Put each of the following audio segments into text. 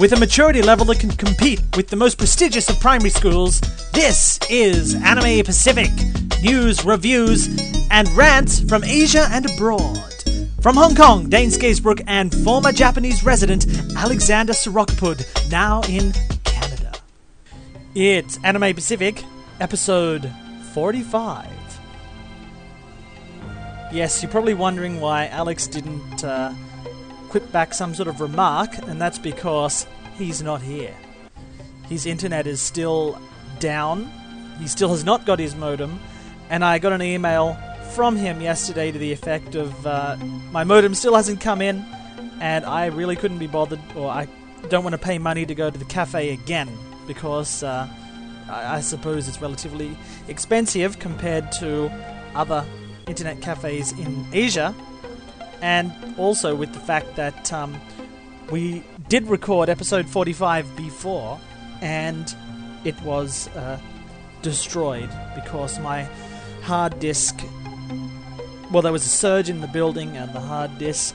with a maturity level that can compete with the most prestigious of primary schools, this is Anime Pacific. News, reviews, and rants from Asia and abroad. From Hong Kong, Dane Skaisbrook and former Japanese resident Alexander Sorokapud, now in Canada. It's Anime Pacific, episode 45. Yes, you're probably wondering why Alex didn't quip back some sort of remark, and that's because he's not here. His internet is still down. He still has not got his modem, and I got an email from him yesterday to the effect of my modem still hasn't come in, and I really couldn't be bothered, or I don't want to pay money to go to the cafe again, because I suppose it's relatively expensive compared to other internet cafes in Asia. And also with the fact that we did record episode 45 before, and it was destroyed because my hard disk... Well, there was a surge in the building, and the hard disk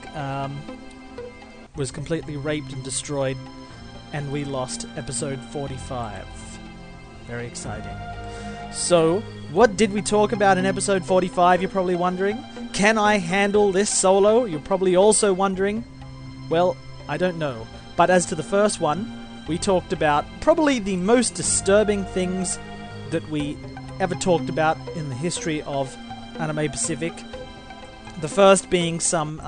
was completely raped and destroyed, and we lost episode 45. Very exciting. So, what did we talk about in episode 45, you're probably wondering? Can I handle this solo? You're probably also wondering. Well, I don't know. But as to the first one, we talked about probably the most disturbing things that we ever talked about in the history of Anime Pacific. The first being some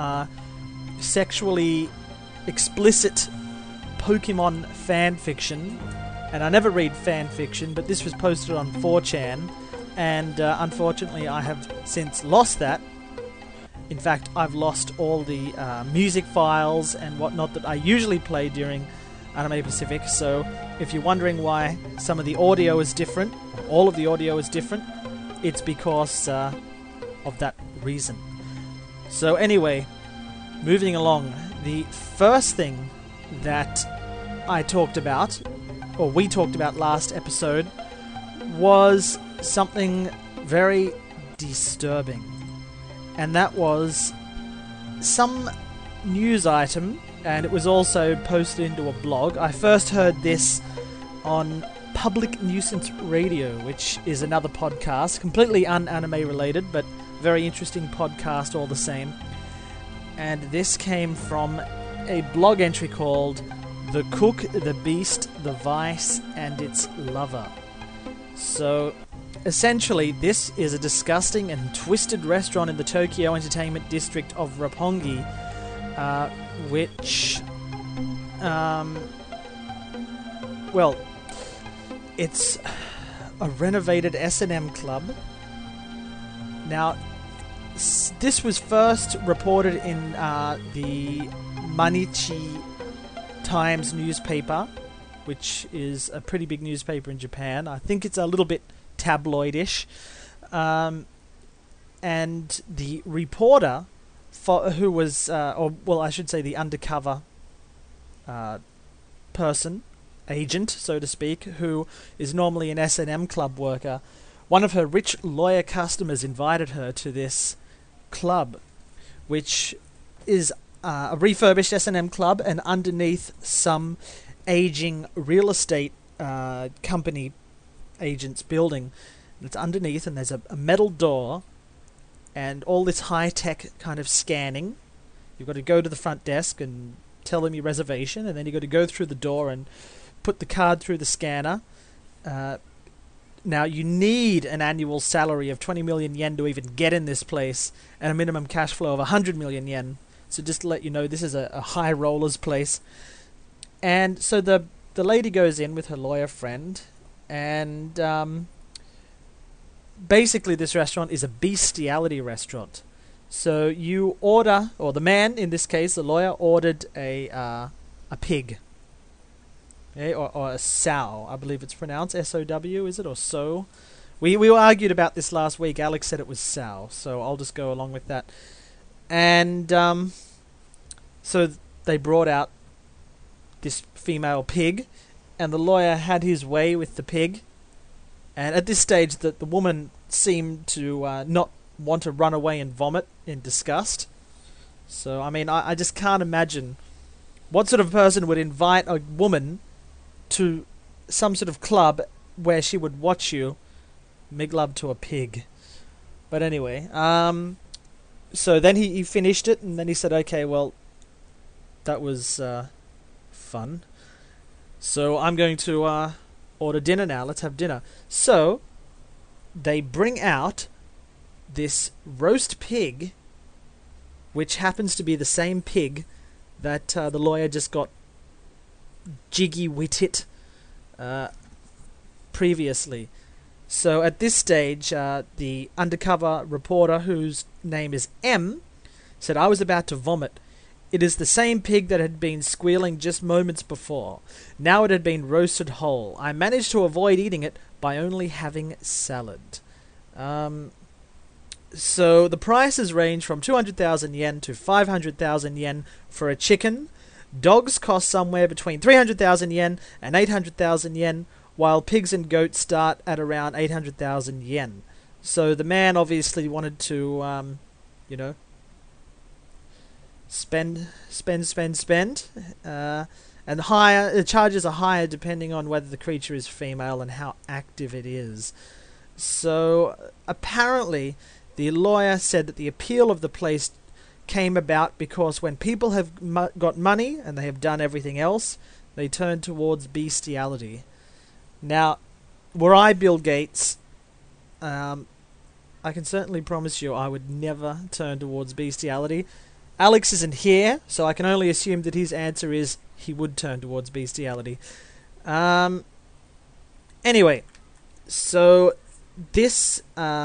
sexually explicit Pokemon fan fiction. And I never read fan fiction, but this was posted on 4chan. And unfortunately, I have since lost that. In fact, I've lost all the music files and whatnot that I usually play during Anime Pacific. So if you're wondering why some of the audio is different, or all of the audio is different, it's because of that reason. So anyway, moving along, the first thing that I talked about, or we talked about last episode, was something very disturbing. And that was some news item, and it was also posted into a blog. I first heard this on Public Nuisance Radio, which is another podcast, completely un-anime related, but very interesting podcast all the same. And this came from a blog entry called The Cook, the Beast, the Vice, and Its Lover. So essentially, this is a disgusting and twisted restaurant in the Tokyo Entertainment District of Roppongi, which, well, it's a renovated S&M club. Now, this was first reported in the Mainichi Times newspaper, which is a pretty big newspaper in Japan. I think it's a little bit tabloidish, and the reporter who was, I should say the undercover person, agent, so to speak, who is normally an S&M club worker, one of her rich lawyer customers invited her to this club, which is a refurbished S&M club, and underneath some aging real estate company agent's building. It's underneath, and there's a metal door and all this high-tech kind of scanning. You've got to go to the front desk and tell them your reservation, and then you've got to go through the door and put the card through the scanner. Now, you need an annual salary of 20 million yen to even get in this place, and a minimum cash flow of 100 million yen. So just to let you know, this is a high rollers place. And so the lady goes in with her lawyer friend, and basically this restaurant is a bestiality restaurant. So you order, or the man, in this case, the lawyer, ordered a pig. Okay, or a sow, I believe it's pronounced. S-O-W, is it? Or so? We argued about this last week. Alex said it was sow, so I'll just go along with that. And so they brought out this female pig, and the lawyer had his way with the pig. And at this stage, the woman seemed to not want to run away and vomit in disgust. So, I mean, I just can't imagine What sort of person would invite a woman to some sort of club where she would watch you make love to a pig? But anyway, so then he finished it, and then he said, okay, well, that was fun. So I'm going to order dinner now. Let's have dinner. So they bring out this roast pig, which happens to be the same pig that the lawyer just got jiggy-witted previously. So at this stage, the undercover reporter, whose name is M, said, I was about to vomit. It is the same pig that had been squealing just moments before. Now it had been roasted whole. I managed to avoid eating it by only having salad. So the prices range from 200,000 yen to 500,000 yen for a chicken. Dogs cost somewhere between 300,000 yen and 800,000 yen, while pigs and goats start at around 800,000 yen. So the man obviously wanted to, spend. And higher, the charges are higher depending on whether the creature is female and how active it is. So apparently the lawyer said that the appeal of the place came about because when people have got money and they have done everything else, they turn towards bestiality. Now, were I Bill Gates, I can certainly promise you I would never turn towards bestiality. Alex isn't here, so I can only assume that his answer is he would turn towards bestiality. Anyway, so this,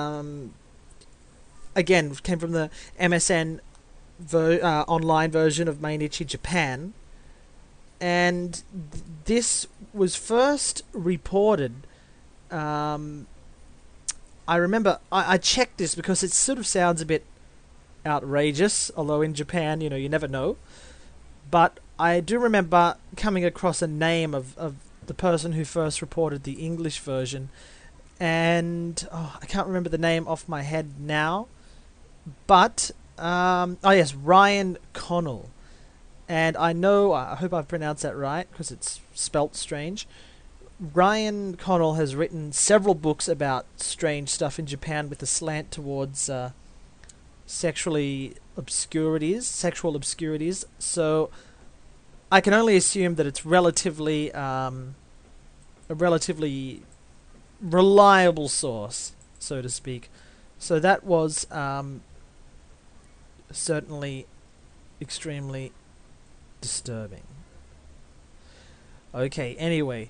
again, came from the MSN online version of Mainichi Japan, and this was first reported. I remember I checked this because it sort of sounds a bit outrageous, although in Japan, you never know. But I do remember coming across a name of the person who first reported the English version, and I can't remember the name off my head now, but yes, Ryan Connell. And I hope I've pronounced that right, because it's spelt strange. Ryan Connell has written several books about strange stuff in Japan with a slant towards sexual obscurities. So I can only assume that it's a relatively reliable source, so to speak. So that was certainly extremely disturbing. Okay, anyway,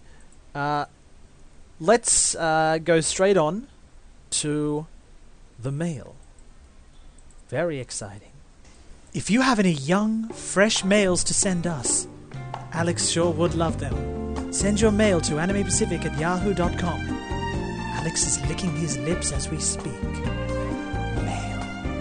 let's go straight on to the mail. Very exciting. If you have any young, fresh mails to send us, Alex sure would love them. Send your mail to animepacific@yahoo.com. Alex is licking his lips as we speak. Mail.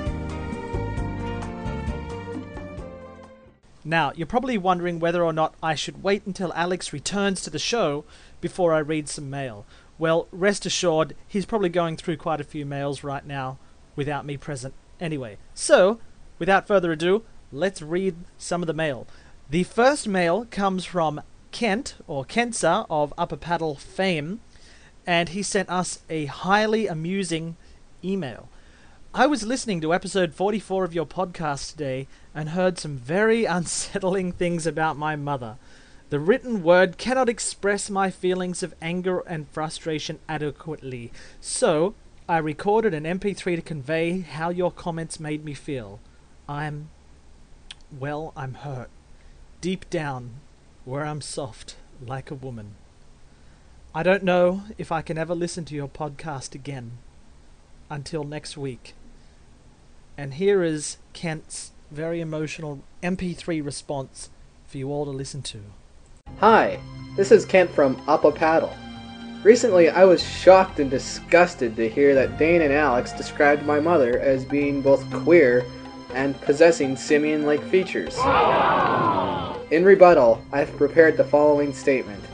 Now, you're probably wondering whether or not I should wait until Alex returns to the show before I read some mail. Well, rest assured, he's probably going through quite a few mails right now without me present. Anyway, so, without further ado, let's read some of the mail. The first mail comes from Kent, or Kensa, of Upper Paddle fame, and he sent us a highly amusing email. I was listening to episode 44 of your podcast today and heard some very unsettling things about my mother. The written word cannot express my feelings of anger and frustration adequately, so I recorded an MP3 to convey how your comments made me feel. I'm hurt. Deep down, where I'm soft, like a woman. I don't know if I can ever listen to your podcast again. Until next week. And here is Kent's very emotional MP3 response for you all to listen to. Hi, this is Kent from Upper Paddle. Recently, I was shocked and disgusted to hear that Dane and Alex described my mother as being both queer and possessing simian-like features. In rebuttal, I've prepared the following statement.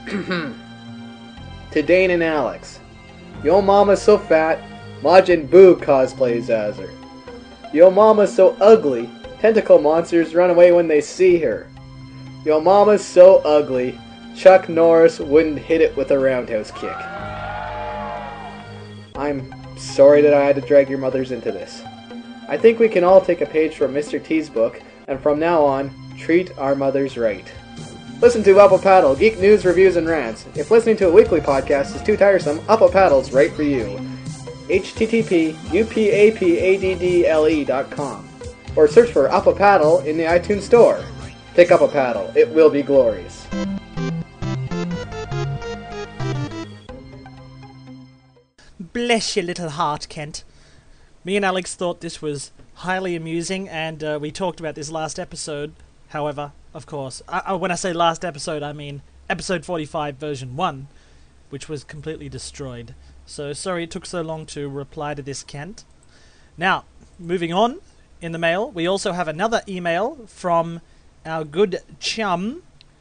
To Dane and Alex. Yo mama's so fat, Majin Buu cosplays as her. Yo mama's so ugly, tentacle monsters run away when they see her. Yo mama's so ugly, Chuck Norris wouldn't hit it with a roundhouse kick. I'm sorry that I had to drag your mothers into this. I think we can all take a page from Mr. T's book, and from now on, treat our mothers right. Listen to Up a Paddle, geek news, reviews, and rants. If listening to a weekly podcast is too tiresome, Up a Paddle's right for you. http://upapaddle.com or search for Up a Paddle in the iTunes Store. Pick up a paddle. It will be glorious. Bless your little heart, Kent. Me and Alex thought this was highly amusing, and we talked about this last episode. However, of course, when I say last episode, I mean episode 45 version 1, which was completely destroyed. So sorry it took so long to reply to this, Kent. Now, moving on in the mail, we also have another email from our good chum,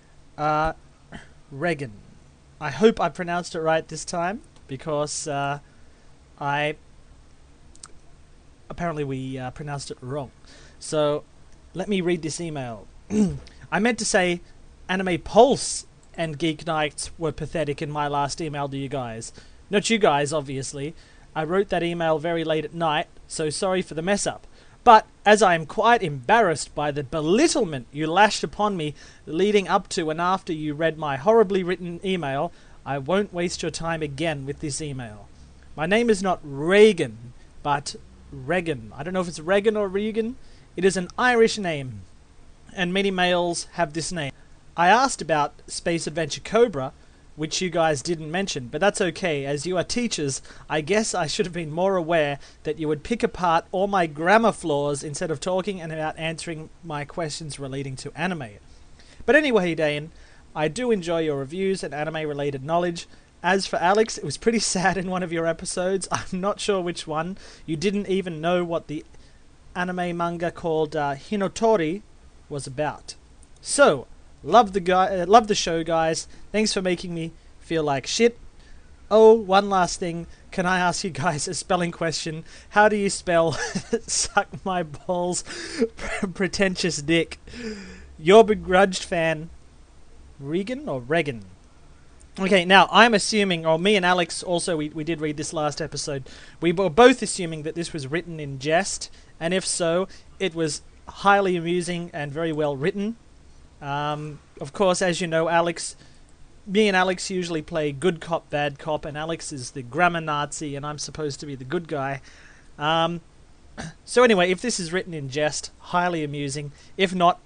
Regan. I hope I pronounced it right this time, because apparently we pronounced it wrong. So let me read this email. I meant to say Anime Pulse and Geek Nights were pathetic in my last email to you guys. Not you guys, obviously. I wrote that email very late at night, so sorry for the mess up. But as I am quite embarrassed by the belittlement you lashed upon me leading up to and after you read my horribly written email, I won't waste your time again with this email. My name is not Reagan, but Regan. I don't know if it's Regan or Regan. It is an Irish name, and many males have this name. I asked about Space Adventure Cobra, which you guys didn't mention, but that's okay. As you are teachers, I guess I should have been more aware that you would pick apart all my grammar flaws instead of talking and about answering my questions relating to anime. But anyway, Dane, I do enjoy your reviews and anime-related knowledge. As for Alex, it was pretty sad in one of your episodes. I'm not sure which one. You didn't even know what the anime manga called Hinotori was about. So, love the show, guys. Thanks for making me feel like shit. Oh, one last thing. Can I ask you guys a spelling question? How do you spell suck my balls, pretentious dick? Your begrudged fan, Regan or Regan? Okay, now, I'm assuming, or me and Alex also, we did read this last episode, we were both assuming that this was written in jest, and if so, it was highly amusing and very well written. Of course, as you know, me and Alex usually play good cop, bad cop, and Alex is the grammar Nazi, and I'm supposed to be the good guy. So anyway, if this is written in jest, highly amusing. If not,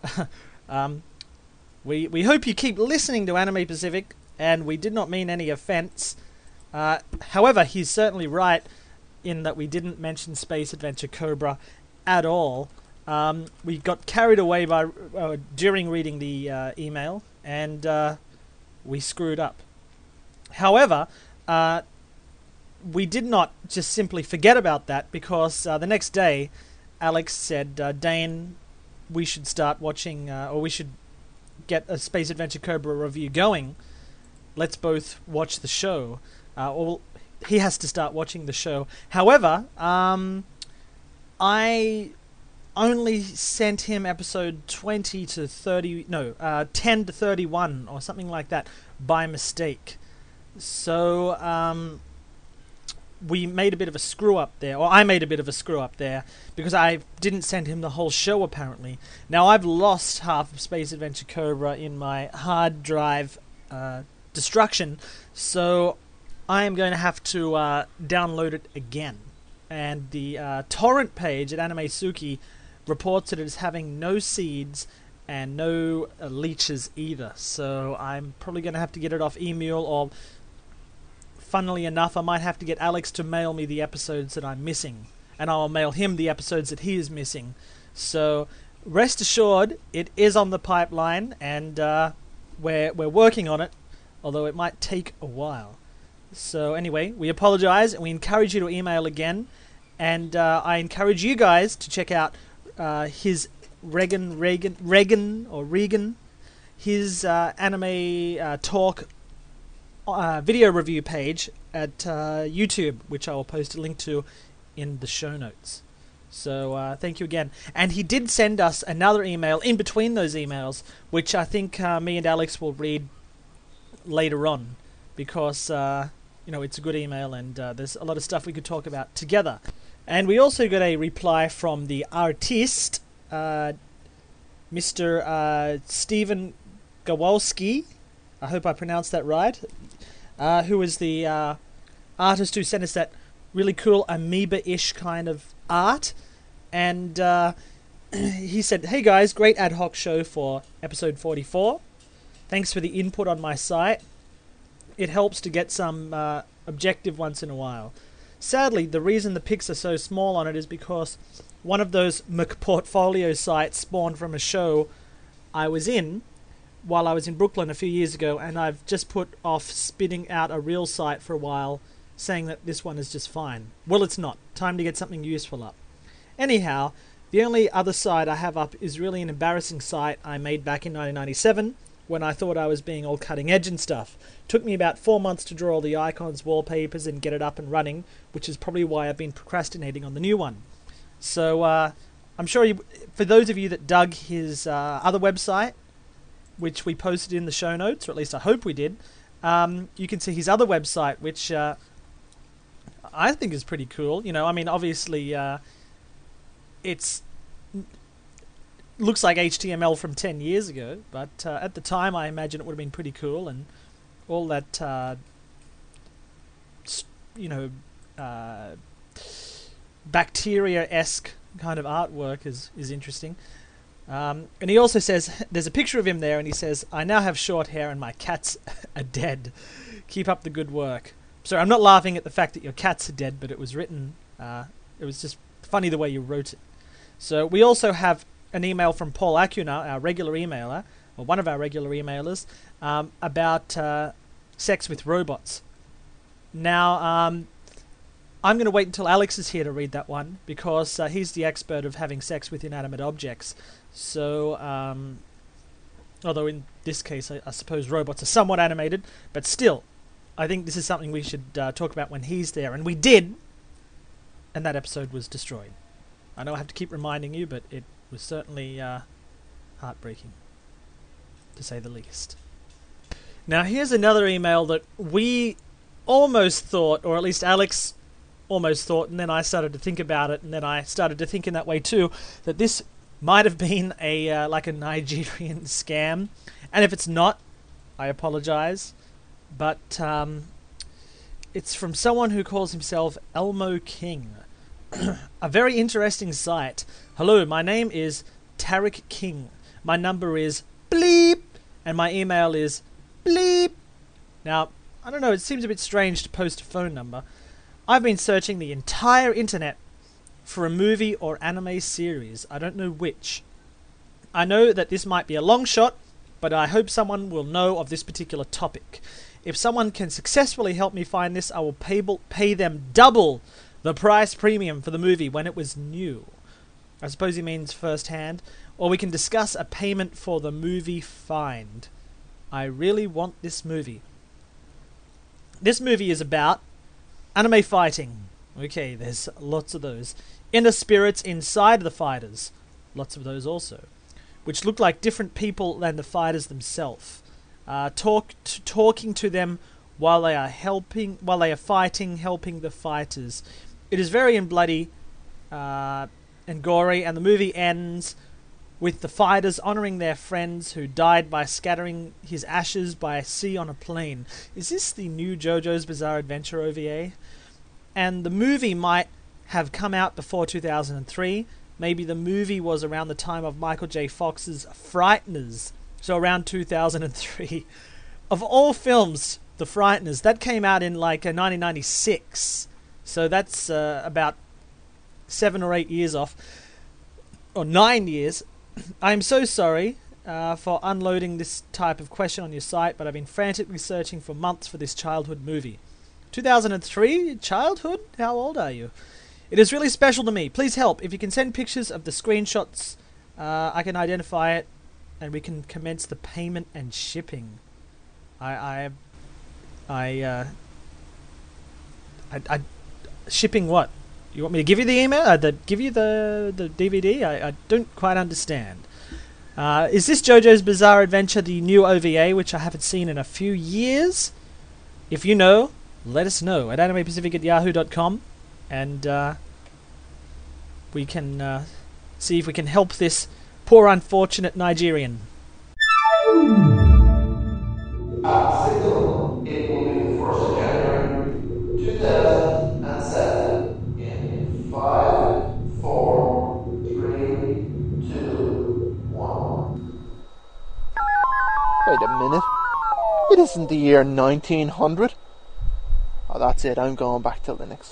we hope you keep listening to Anime Pacific, and we did not mean any offense. However, he's certainly right in that we didn't mention Space Adventure Cobra at all. We got carried away during reading the email, and we screwed up. However, we did not just simply forget about that, because the next day, Alex said, Dane, we should start watching, or we should get a Space Adventure Cobra review going. Let's both watch the show. Or he has to start watching the show. However, I only sent him episode 10 to 31 or something like that by mistake. So we made a bit of a screw up there, or I made a bit of a screw up there, because I didn't send him the whole show apparently. Now I've lost half of Space Adventure Cobra in my hard drive destruction, so I am going to have to download it again. And the torrent page at AnimeSuki reports that it is having no seeds and no leeches either, so I'm probably going to have to get it off Emule, or funnily enough, I might have to get Alex to mail me the episodes that I'm missing, and I'll mail him the episodes that he is missing. So rest assured, it is on the pipeline, and we're working on it, although it might take a while. So anyway, we apologize, and we encourage you to email again, and I encourage you guys to check out his Regan, his anime talk video review page at YouTube, which I will post a link to in the show notes. So thank you again. And he did send us another email in between those emails, which I think me and Alex will read later on, because it's a good email, and there's a lot of stuff we could talk about together. And we also got a reply from the artist, Mr. Stephen Gawalski. I hope I pronounced that right. Who is the artist who sent us that really cool amoeba-ish kind of art. And he said, "Hey guys, great ad hoc show for episode 44. Thanks for the input on my site. It helps to get some objective once in a while. Sadly, the reason the pics are so small on it is because one of those McPortfolio sites spawned from a show I was in while I was in Brooklyn a few years ago, and I've just put off spitting out a real site for a while, saying that this one is just fine. Well, it's not. Time to get something useful up. Anyhow, the only other site I have up is really an embarrassing site I made back in 1997, when I thought I was being all cutting edge and stuff. Took me about 4 months to draw all the icons, wallpapers, and get it up and running, which is probably why I've been procrastinating on the new one. So I'm sure for those of you that dug his other website, which we posted in the show notes, or at least I hope we did, you can see his other website, which I think is pretty cool. Obviously it's looks like HTML from 10 years ago, but at the time I imagine it would have been pretty cool, and all that bacteria-esque kind of artwork is interesting. And he also says, there's a picture of him there, and he says, "I now have short hair and my cats are dead. Keep up the good work." So I'm not laughing at the fact that your cats are dead, but it was written, it was just funny the way you wrote it. So we also have an email from Paul Acuna, our regular emailer, or one of our regular emailers, about sex with robots. Now, I'm going to wait until Alex is here to read that one, because he's the expert of having sex with inanimate objects. So, although in this case, I suppose robots are somewhat animated, but still, I think this is something we should talk about when he's there. And we did, and that episode was destroyed. I know I have to keep reminding you, but it was certainly heartbreaking, to say the least. Now, here's another email that we almost thought, or at least Alex almost thought, and then I started to think about it, and then I started to think in that way too, that this might have been a like a Nigerian scam. And if it's not, I apologize. But it's from someone who calls himself Elmo King. A very interesting site. "Hello, my name is Tariq King. My number is bleep, and my email is bleep." Now, I don't know, it seems a bit strange to post a phone number. I've been searching the entire internet for a movie or anime series. I don't know which. I know that this might be a long shot, but I hope someone will know of this particular topic. If someone can successfully help me find this, I will pay them double the price premium for the movie when it was new. I suppose he means first hand. Or we can discuss a payment for the movie find. I really want this movie. This movie is about anime fighting. Okay, there's lots of those. Inner spirits inside the fighters. Lots of those also. Which look like different people than the fighters themselves. Talking to them while they are fighting, helping the fighters. It is very bloody and gory, and the movie ends with the fighters honouring their friends who died by scattering his ashes by sea on a plane. Is this the new JoJo's Bizarre Adventure OVA? And the movie might have come out before 2003. Maybe the movie was around the time of Michael J. Fox's Frighteners, so around 2003. Of all films, The Frighteners, that came out in like 1996. So that's about 7 or 8 years off, or 9 years. I'm so sorry for unloading this type of question on your site, but I've been frantically searching for months for this childhood movie. 2003? Childhood? How old are you? It is really special to me. Please help. If you can send pictures of the screenshots, I can identify it, and we can commence the payment and shipping. Shipping what? You want me to give you the email? Give you the DVD? I don't quite understand. Is this JoJo's Bizarre Adventure the new OVA, which I haven't seen in a few years? If you know, let us know at animepacific@yahoo.com, and we can see if we can help this poor unfortunate Nigerian. Signal, it will be the 1st of January 2007 in 5, 4, 3, 2, 1. Wait a minute. It isn't the year 1900. Oh, that's it. I'm going back to Linux.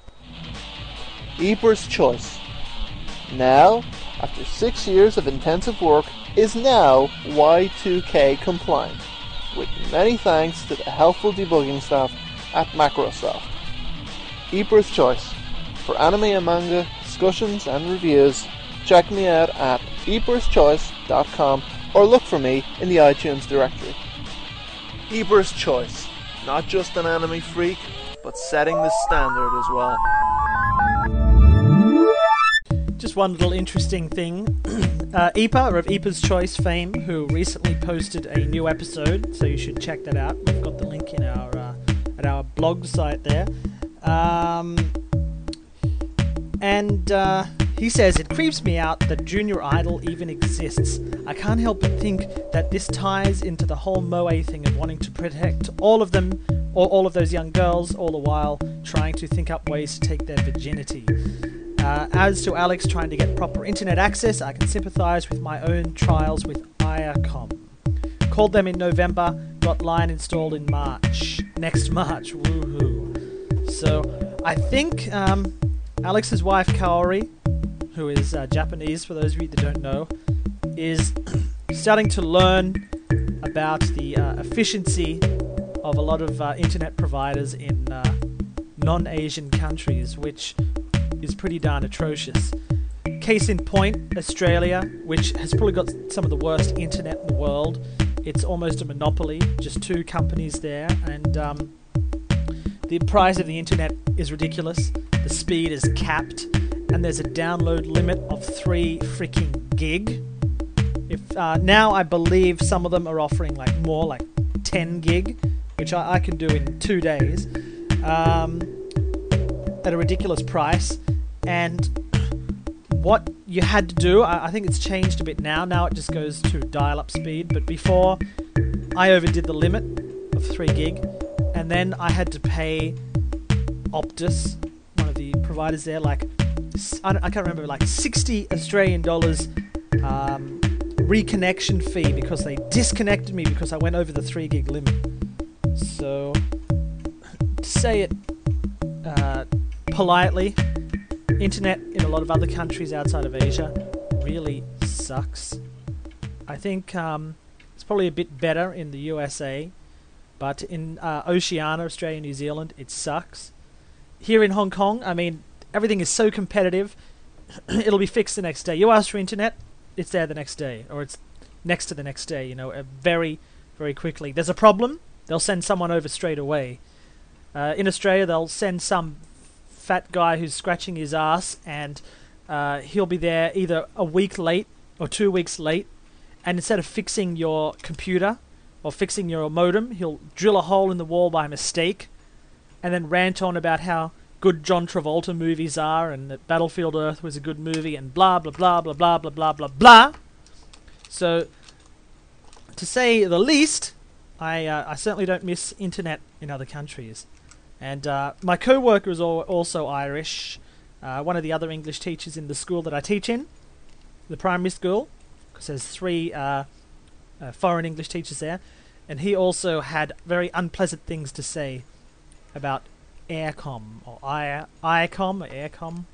Eber's Choice. Now, after 6 years of intensive work, is now Y2K compliant, with many thanks to the helpful debugging staff at Macrosoft. Eber's Choice. For anime and manga discussions and reviews, check me out at eberschoice.com or look for me in the iTunes directory. Eber's Choice. Not just an anime freak, but setting the standard as well. Just one little interesting thing. Epa, of Epa's Choice fame, who recently posted a new episode, so you should check that out. We've got the link in our at our blog site there. He says, it creeps me out that Junior Idol even exists. I can't help but think that this ties into the whole Moe thing of wanting to protect all of them, or all of those young girls, all the while trying to think up ways to take their virginity. As to Alex trying to get proper internet access, I can sympathise with my own trials with IACOM. Called them in November, got Line installed in next March, woohoo. So, I think Alex's wife Kaori, who is Japanese for those of you that don't know, is starting to learn about the efficiency of a lot of internet providers in non-Asian countries, which is pretty darn atrocious. Case in point, Australia, which has probably got some of the worst internet in the world. It's almost a monopoly, just 2 companies there, and the price of the internet is ridiculous. The speed is capped, and there's a download limit of 3 freaking gig. If now I believe some of them are offering like 10 gig, which I can do in 2 days, at a ridiculous price. And what you had to do, I think it's changed a bit now. Now it just goes to dial-up speed, but before I overdid the limit of 3 gig, and then I had to pay Optus, one of the providers there, I can't remember, like 60 Australian dollars reconnection fee because they disconnected me because I went over the 3 gig limit. So, to say it politely, internet in a lot of other countries outside of Asia really sucks. I think it's probably a bit better in the USA, but in Oceania, Australia, New Zealand, it sucks. Here in Hong Kong, I mean, everything is so competitive, it'll be fixed the next day. You ask for internet, it's there the next day, or it's next to the next day, very, very quickly. There's a problem, they'll send someone over straight away. In Australia, they'll send some fat guy who's scratching his ass, and he'll be there either a week late or 2 weeks late, and instead of fixing your computer or fixing your modem, he'll drill a hole in the wall by mistake and then rant on about how good John Travolta movies are and that Battlefield Earth was a good movie and blah blah blah blah blah blah blah blah blah. So, to say the least, I certainly don't miss internet in other countries. And my co-worker is also Irish, one of the other English teachers in the school that I teach in, the primary school, because there's 3 foreign English teachers there, and he also had very unpleasant things to say about Aircom, or IACOM, or Aircom,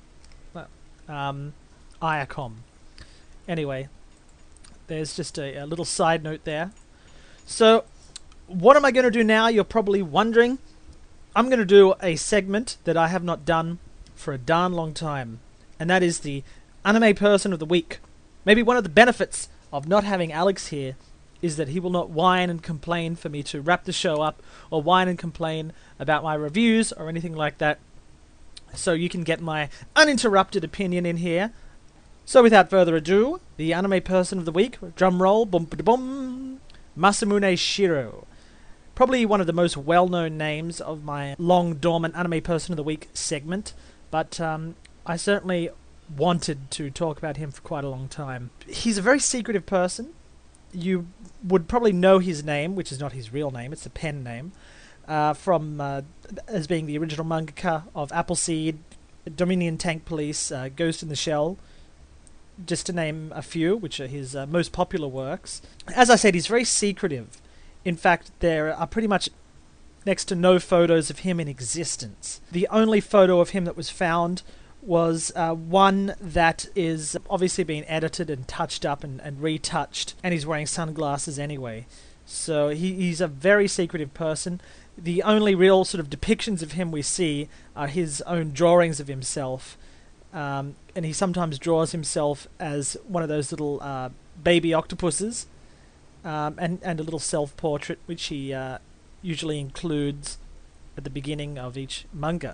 IACOM. Anyway, there's just a little side note there. So, what am I going to do now? You're probably wondering. I'm going to do a segment that I have not done for a darn long time, and that is the Anime Person of the Week. Maybe one of the benefits of not having Alex here is that he will not whine and complain for me to wrap the show up, or whine and complain about my reviews or anything like that. so you can get my uninterrupted opinion in here. So without further ado, the anime person of the week, drum roll, boom ba boom, Masamune Shiro. Probably one of the most well-known names of my long dormant anime person of the week segment, but I certainly wanted to talk about him for quite a long time. He's a very secretive person. You would probably know his name, which is not his real name, it's a pen name, from as being the original mangaka of Appleseed, Dominion Tank Police, Ghost in the Shell, just to name a few, which are his most popular works. As I said, he's very secretive. In fact, there are pretty much next to no photos of him in existence. The only photo of him that was found was one that is obviously being edited and touched up and retouched, and he's wearing sunglasses anyway. So he's a very secretive person. The only real sort of depictions of him we see are his own drawings of himself. And he sometimes draws himself as one of those little baby octopuses, and a little self-portrait, which he usually includes at the beginning of each manga.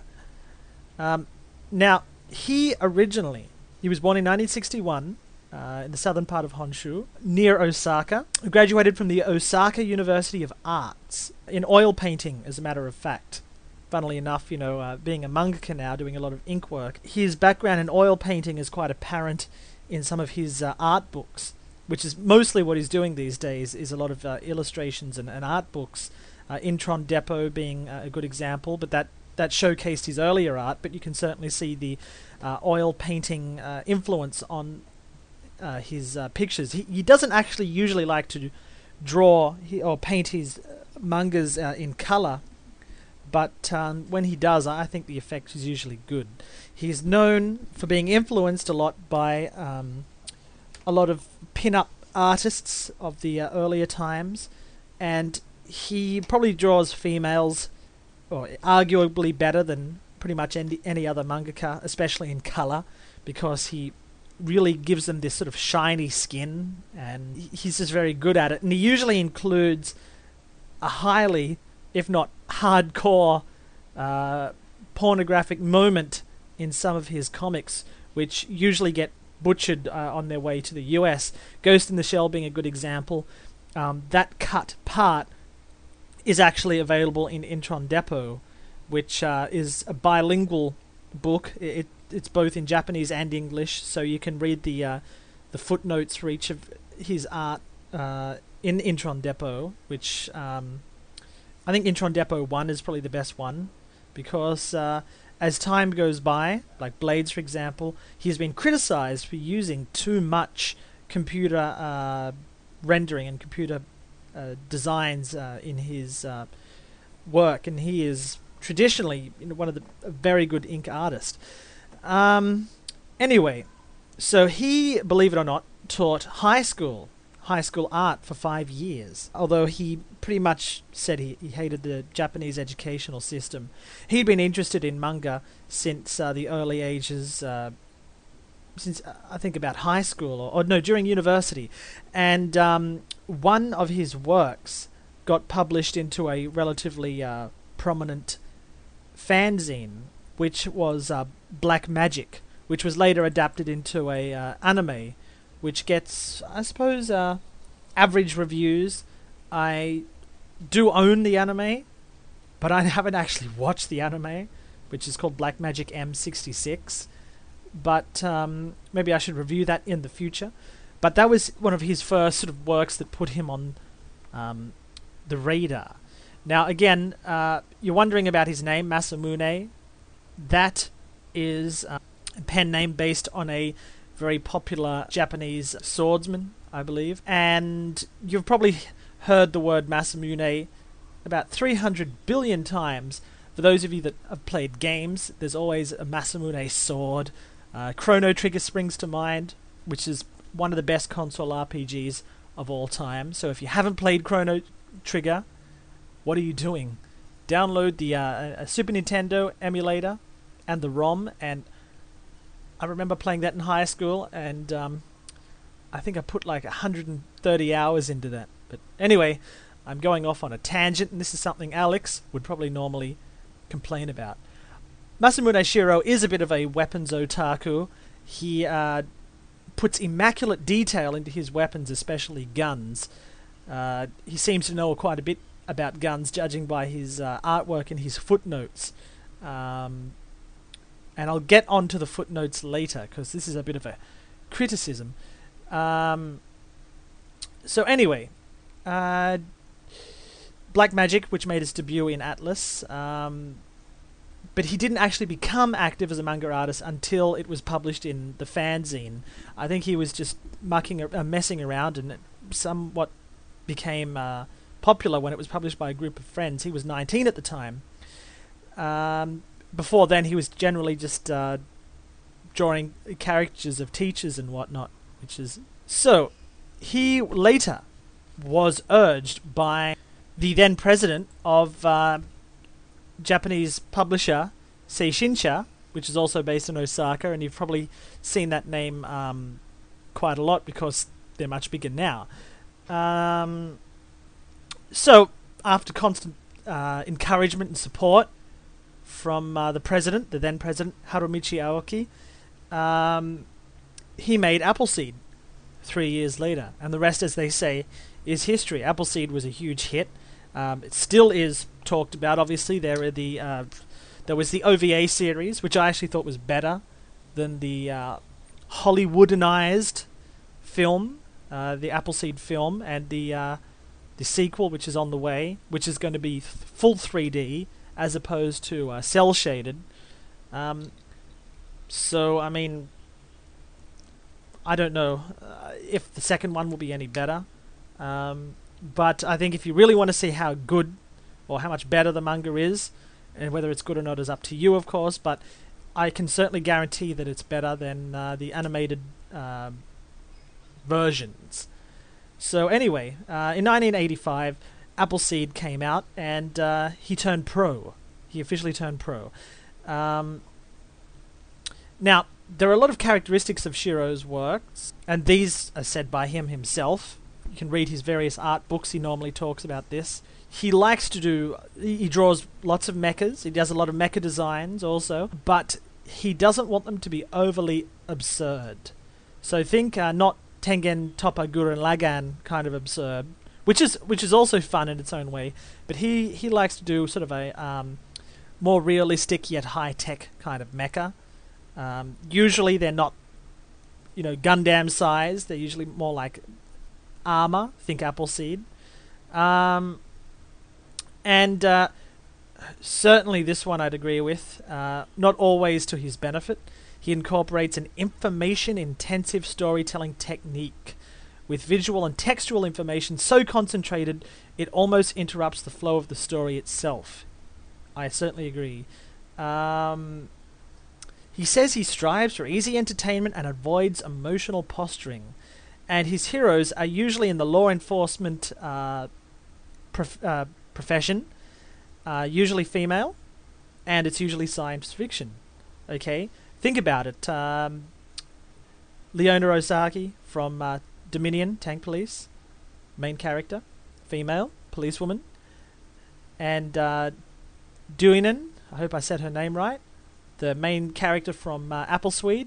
Now, he was born in 1961 in the southern part of Honshu, near Osaka. He graduated from the Osaka University of Arts in oil painting, as a matter of fact. Funnily enough, being a mangaka now, doing a lot of ink work, his background in oil painting is quite apparent in some of his art books, which is mostly what he's doing these days, is a lot of illustrations and art books. Intron Depot being a good example, but that showcased his earlier art, but you can certainly see the oil painting influence on his pictures. He doesn't actually usually like to draw or paint his mangas in color, but when he does, I think the effect is usually good. He's known for being influenced a lot by a lot of pin-up artists of the earlier times, and he probably draws females, or arguably better than pretty much any other mangaka, especially in color, because he really gives them this sort of shiny skin, and he's just very good at it. And he usually includes a highly, if not hardcore, pornographic moment in some of his comics, which usually get butchered on their way to the US. Ghost in the Shell being a good example. That cut part is actually available in Intron Depot, which is a bilingual book. It's both in Japanese and English, so you can read the footnotes for each of his art in Intron Depot, which I think Intron Depot 1 is probably the best one, because as time goes by, like Blades for example, he's been criticized for using too much computer rendering and computer designs in his work, and he is traditionally one of a very good ink artist. Anyway, so he, believe it or not, taught high school art for 5 years, although he pretty much said he hated the Japanese educational system. He'd been interested in manga since the early ages, since I think about high school, or no, during university. And one of his works got published into a relatively prominent fanzine, which was Black Magic, which was later adapted into a anime, which gets, I suppose, average reviews. I do own the anime, but I haven't actually watched the anime, which is called Black Magic M66. But maybe I should review that in the future. But that was one of his first sort of works that put him on the radar. Now, again, you're wondering about his name, Masamune. That is a pen name based on a very popular Japanese swordsman, I believe. And you've probably heard the word Masamune about 300 billion times. For those of you that have played games, there's always a Masamune sword. Chrono Trigger springs to mind, which is one of the best console RPGs of all time. So if you haven't played Chrono Trigger, what are you doing? Download the Super Nintendo emulator and the ROM, and I remember playing that in high school, and I think I put like 130 hours into that. But anyway, I'm going off on a tangent, and this is something Alex would probably normally complain about. Masamune Shiro is a bit of a weapons otaku. He puts immaculate detail into his weapons, especially guns. He seems to know quite a bit about guns, judging by his artwork and his footnotes. And I'll get onto the footnotes later, because this is a bit of a criticism. So anyway, Black Magic, which made its debut in Atlas, but he didn't actually become active as a manga artist until it was published in the fanzine. I think he was just messing around, and it somewhat became popular when it was published by a group of friends. He was 19 at the time. Before then, he was generally just drawing caricatures of teachers and whatnot, So, he later was urged by the then president of Japanese publisher Seishinsha, which is also based in Osaka, and you've probably seen that name quite a lot because they're much bigger now. So, after constant encouragement and support from the then president, Harumichi Aoki, he made Appleseed 3 years later, and the rest, as they say, is history. Appleseed was a huge hit. It still is talked about. Obviously, there was the OVA series, which I actually thought was better than the Hollywoodized film, the Appleseed film, and the sequel, which is on the way, which is going to be full 3D as opposed to cell shaded. So, I mean, I don't know if the second one will be any better. But I think if you really want to see how good or how much better the manga is, and whether it's good or not is up to you, of course, but I can certainly guarantee that it's better than the animated versions. So anyway, in 1985, Appleseed came out, and he turned pro. He officially turned pro. Now, there are a lot of characteristics of Shiro's works, and these are said by him himself. You can read his various art books. He normally talks about this. He likes to do... He draws lots of mechas. He does a lot of mecha designs also. But he doesn't want them to be overly absurd. So think not Tengen Toppa Gurren Lagann kind of absurd, which is also fun in its own way. But he likes to do sort of a more realistic yet high-tech kind of mecha. Usually they're not, Gundam size. They're usually more like armor. Think Appleseed. And certainly this one I'd agree with. Not always to his benefit. He incorporates an information-intensive storytelling technique with visual and textual information so concentrated it almost interrupts the flow of the story itself. I certainly agree. He says he strives for easy entertainment and avoids emotional posturing. And his heroes are usually in the law enforcement profession, usually female, and it's usually science fiction. Okay? Think about it. Leona Ozaki from Dominion, Tank Police, main character, female, policewoman. And Duinen, I hope I said her name right, the main character from Appleseed,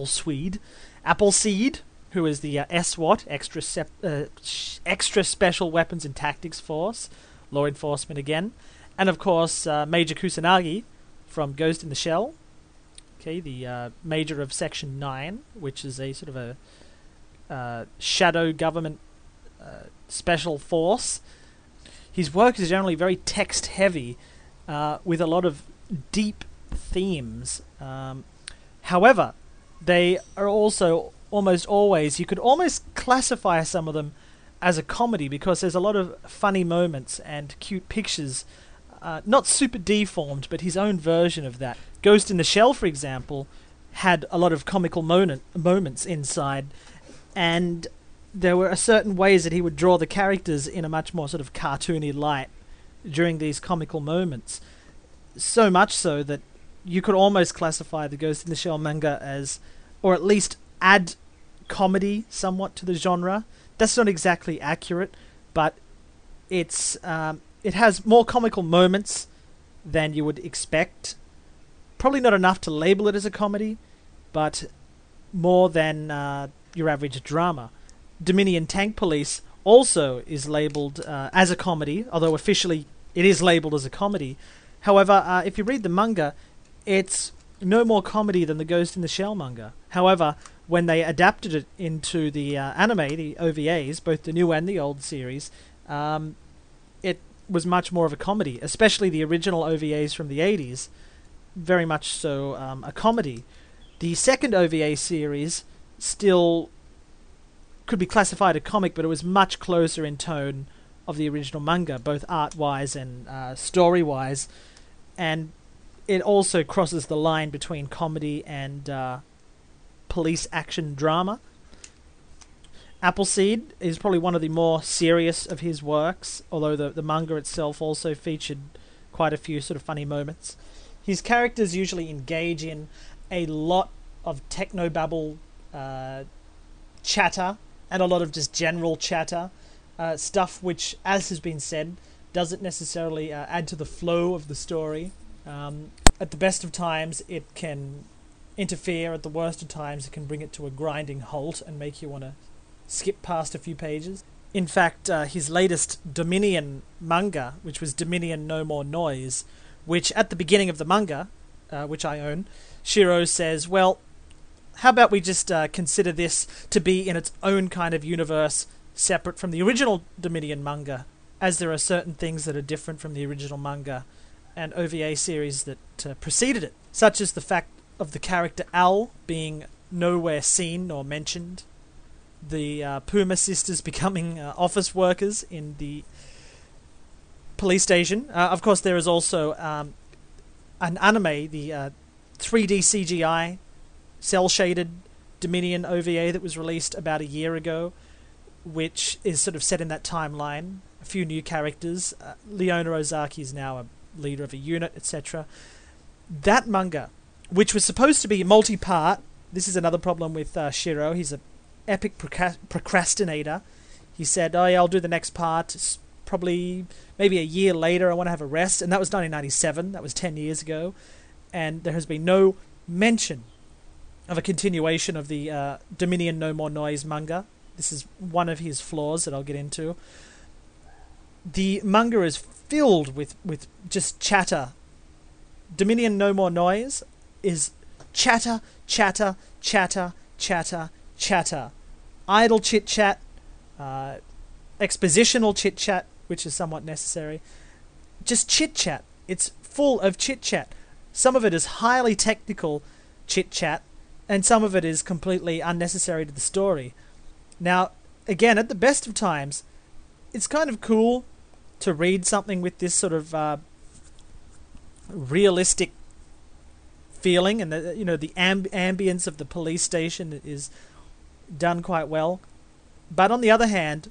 who is the SWAT, Extra Special Weapons and Tactics Force, law enforcement again. And of course, Major Kusanagi from Ghost in the Shell, okay, the Major of Section 9, which is a sort of a shadow government special force. His work is generally very text-heavy, with a lot of deep themes. However, they are also almost always, you could almost classify some of them as a comedy because there's a lot of funny moments and cute pictures, not super deformed, but his own version of that. Ghost in the Shell, for example, had a lot of comical moments inside, and there were certain ways that he would draw the characters in a much more sort of cartoony light during these comical moments. So much so that you could almost classify the Ghost in the Shell manga as, or at least add comedy somewhat to the genre. That's not exactly accurate, but it has more comical moments than you would expect Probably not enough to label it as a comedy, but more than your average drama. Dominion Tank Police also is labelled as a comedy, although officially it is labelled as a comedy. However, if you read the manga, it's no more comedy than the Ghost in the Shell manga. However, when they adapted it into the anime, the OVAs, both the new and the old series, it was much more of a comedy, especially the original OVAs from the 80s, very much so a comedy. The second OVA series still could be classified a comic, but it was much closer in tone of the original manga, both art-wise and story-wise, and it also crosses the line between comedy and police action drama. Appleseed is probably one of the more serious of his works, although the manga itself also featured quite a few sort of funny moments. His characters usually engage in a lot of technobabble chatter, and a lot of just general chatter, stuff which, as has been said, doesn't necessarily add to the flow of the story. At the best of times, it can interfere. At the worst of times, it can bring it to a grinding halt and make you want to skip past a few pages. In fact, his latest Dominion manga, which was Dominion No More Noise, which at the beginning of the manga, which I own, Shiro says, well, how about we just consider this to be in its own kind of universe, separate from the original Dominion manga, as there are certain things that are different from the original manga and OVA series that preceded it, such as the fact of the character Al being nowhere seen nor mentioned, the Puma sisters becoming office workers in the police station. Of course, there is also an anime, the 3D CGI cel-shaded Dominion OVA that was released about a year ago, which is sort of set in that timeline. A few new characters. Leona Ozaki is now a leader of a unit, etc. That manga, which was supposed to be multi-part, this is another problem with Shiro. He's an epic procrastinator. He said, oh yeah, I'll do the next part. It's probably maybe a year later. I want to have a rest. And that was 1997. That was 10 years ago. And there has been no mention of a continuation of the Dominion No More Noise manga. This is one of his flaws that I'll get into. The manga is filled with just chatter. Dominion No More Noise is chatter, chatter, chatter, chatter, chatter. Idle chit-chat, expositional chit-chat, which is somewhat necessary. Just chit-chat. It's full of chit-chat. Some of it is highly technical chit-chat, and some of it is completely unnecessary to the story. Now, again, at the best of times, it's kind of cool to read something with this sort of realistic feeling, and the ambience of the police station is done quite well. But on the other hand,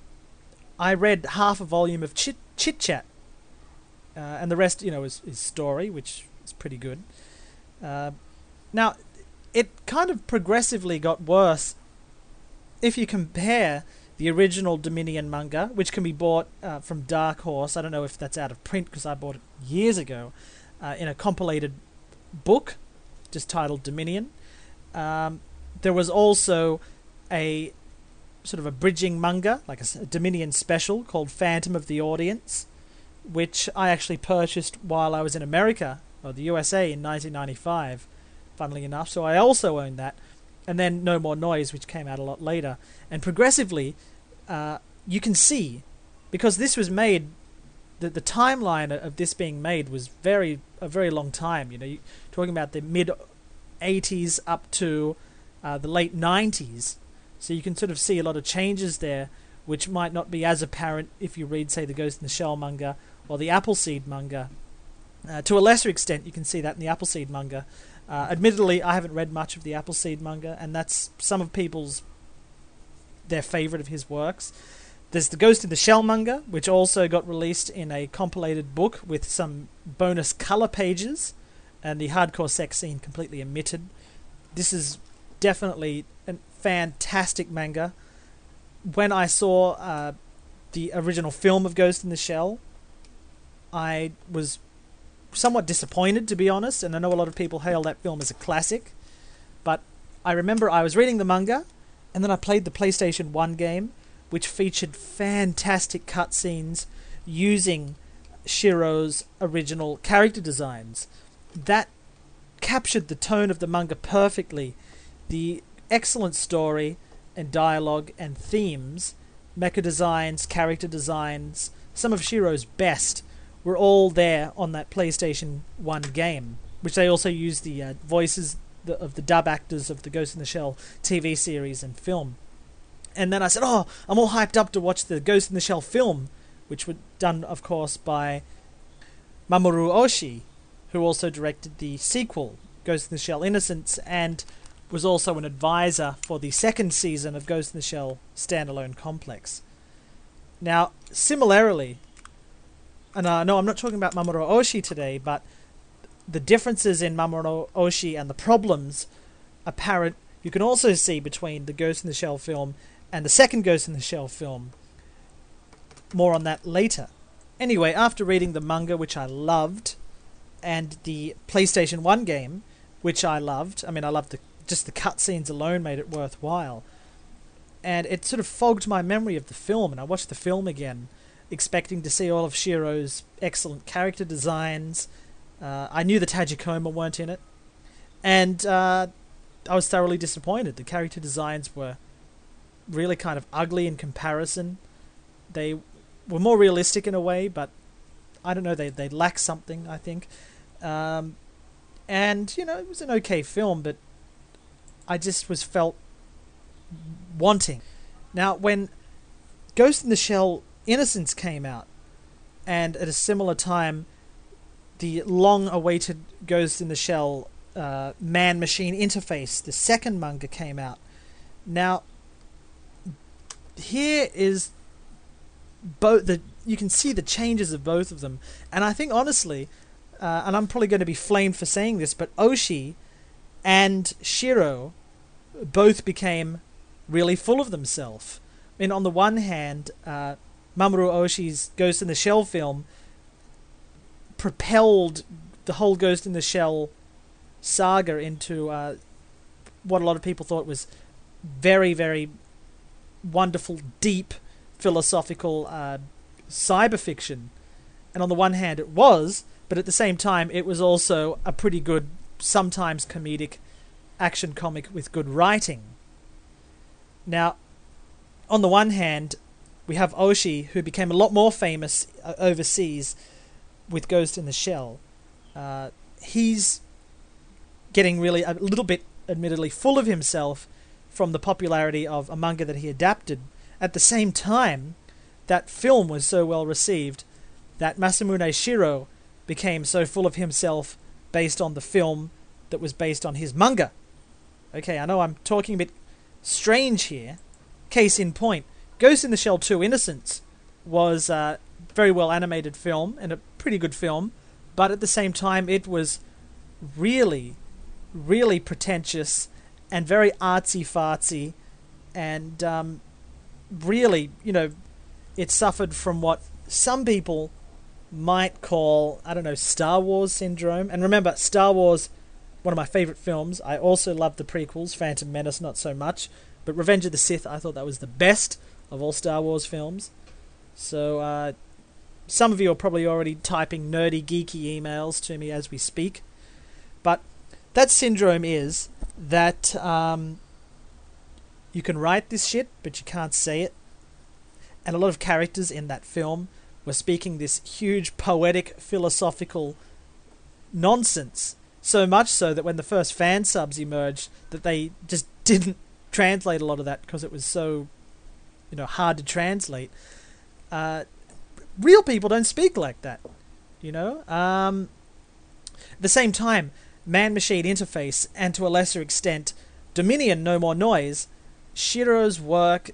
I read half a volume of chit-chat, and the rest, is story, which is pretty good. Now, it kind of progressively got worse if you compare the original Dominion manga, which can be bought from Dark Horse. I don't know if that's out of print because I bought it years ago, in a compilated book just titled Dominion. There was also a sort of a bridging manga, like a Dominion special called Phantom of the Audience, which I actually purchased while I was in America, or the USA, in 1995, funnily enough. So I also own that. And then No More Noise, which came out a lot later. And progressively, you can see, because this was made, the timeline of this being made was a very long time. You're talking about the mid-80s up to the late 90s. So you can sort of see a lot of changes there, which might not be as apparent if you read, say, the Ghost in the Shell manga or the Appleseed manga. To a lesser extent, you can see that in the Appleseed manga. Admittedly, I haven't read much of the Appleseed manga, and that's some of their favourite of his works. There's the Ghost in the Shell manga, which also got released in a compilated book with some bonus colour pages, and the hardcore sex scene completely omitted. This is definitely a fantastic manga. When I saw the original film of Ghost in the Shell, I was somewhat disappointed, to be honest, and I know a lot of people hail that film as a classic, but I remember I was reading the manga, and then I played the PlayStation 1 game, which featured fantastic cutscenes using Shiro's original character designs. That captured the tone of the manga perfectly. The excellent story and dialogue and themes, mecha designs, character designs, some of Shiro's best were all there on that PlayStation 1 game, which they also used the voices of the dub actors of the Ghost in the Shell TV series and film. And then I said, oh, I'm all hyped up to watch the Ghost in the Shell film, which was done, of course, by Mamoru Oshii, who also directed the sequel, Ghost in the Shell Innocence, and was also an advisor for the second season of Ghost in the Shell Standalone Complex. Now, similarly, and no, I'm not talking about Mamoru Oshii today, but the differences in Mamoru Oshii and the problems apparent you can also see between the Ghost in the Shell film and the second Ghost in the Shell film. More on that later. Anyway, after reading the manga, which I loved, and the PlayStation 1 game, which I loved, I loved just the cutscenes alone made it worthwhile. And it sort of fogged my memory of the film, and I watched the film again, expecting to see all of Shiro's excellent character designs. I knew the Tajikoma weren't in it, and I was thoroughly disappointed. The character designs were really kind of ugly in comparison. They were more realistic in a way, but I don't know, they lack something, I think. And, it was an okay film, but I just felt wanting. Now, when Ghost in the Shell Innocence came out, and at a similar time, the long-awaited Ghost in the Shell man-machine interface, the second manga, came out. Now, here is you can see the changes of both of them, and I think honestly, and I'm probably going to be flamed for saying this, but Oshii and Shiro both became really full of themselves. On the one hand, Mamoru Oshii's Ghost in the Shell film propelled the whole Ghost in the Shell saga into what a lot of people thought was very, very wonderful, deep, philosophical cyber fiction. And on the one hand it was, but at the same time it was also a pretty good, sometimes comedic action comic with good writing. Now, on the one hand, we have Oshii, who became a lot more famous overseas with Ghost in the Shell. He's getting really a little bit, admittedly, full of himself from the popularity of a manga that he adapted. At the same time, that film was so well received that Masamune Shiro became so full of himself based on the film that was based on his manga. Okay, I know I'm talking a bit strange here. Case in point, Ghost in the Shell 2 Innocence was a very well animated film and a pretty good film, but at the same time it was really, really pretentious and very artsy-fartsy, and really, it suffered from what some people might call, Star Wars syndrome. And remember, Star Wars, one of my favourite films. I also love the prequels, Phantom Menace not so much, but Revenge of the Sith, I thought that was the best of all Star Wars films. So, some of you are probably already typing nerdy, geeky emails to me as we speak. But that syndrome is that you can write this shit, but you can't say it. And a lot of characters in that film were speaking this huge, poetic, philosophical nonsense. So much so that when the first fan subs emerged, that they just didn't translate a lot of that because it was so, hard to translate. Real people don't speak like that, At the same time, Man-Machine Interface, and to a lesser extent, Dominion No More Noise, Shiro's work,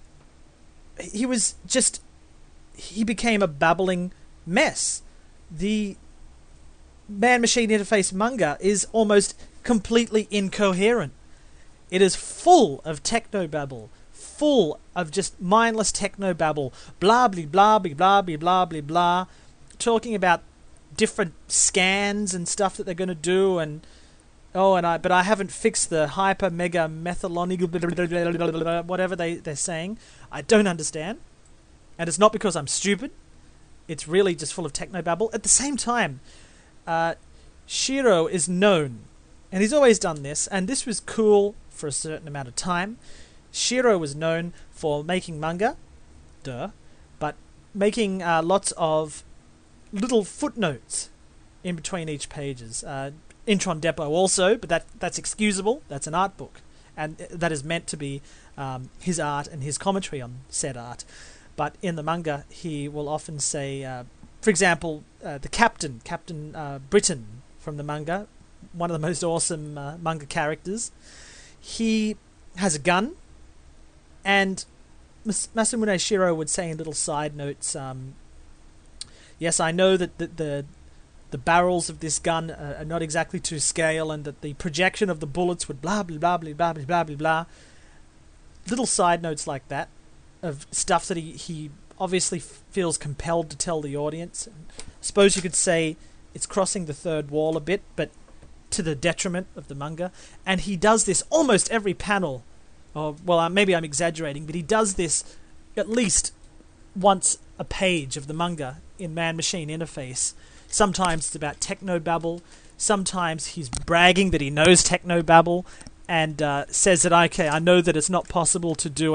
he became a babbling mess. The Man-Machine Interface manga is almost completely incoherent. It is full of technobabble, full of just mindless technobabble, blah blah blah blah blah blah blah blah, talking about different scans and stuff that they're going to do, and but I haven't fixed the hyper mega methylonic whatever they're saying. I don't understand, and it's not because I'm stupid. It's really just full of technobabble. At the same time, Shiro is known, and he's always done this, and this was cool for a certain amount of time. Shiro was known for making manga, but making lots of little footnotes in between each pages. Intron Depot also, but that's excusable. That's an art book, and that is meant to be his art and his commentary on said art. But in the manga, he will often say, for example, the Captain Britain from the manga, one of the most awesome manga characters. He has a gun, and Masamune Shiro would say in little side notes, yes, I know that the barrels of this gun are not exactly to scale, and that the projection of the bullets would blah blah blah blah blah blah blah blah. Little side notes like that of stuff that he obviously feels compelled to tell the audience. I suppose you could say it's crossing the third wall a bit, but to the detriment of the manga. And he does this almost every panel. Maybe I'm exaggerating, but he does this at least once a page of the manga in Man-Machine Interface. Sometimes it's about technobabble. Sometimes he's bragging that he knows technobabble and says that, okay, I know that it's not possible to do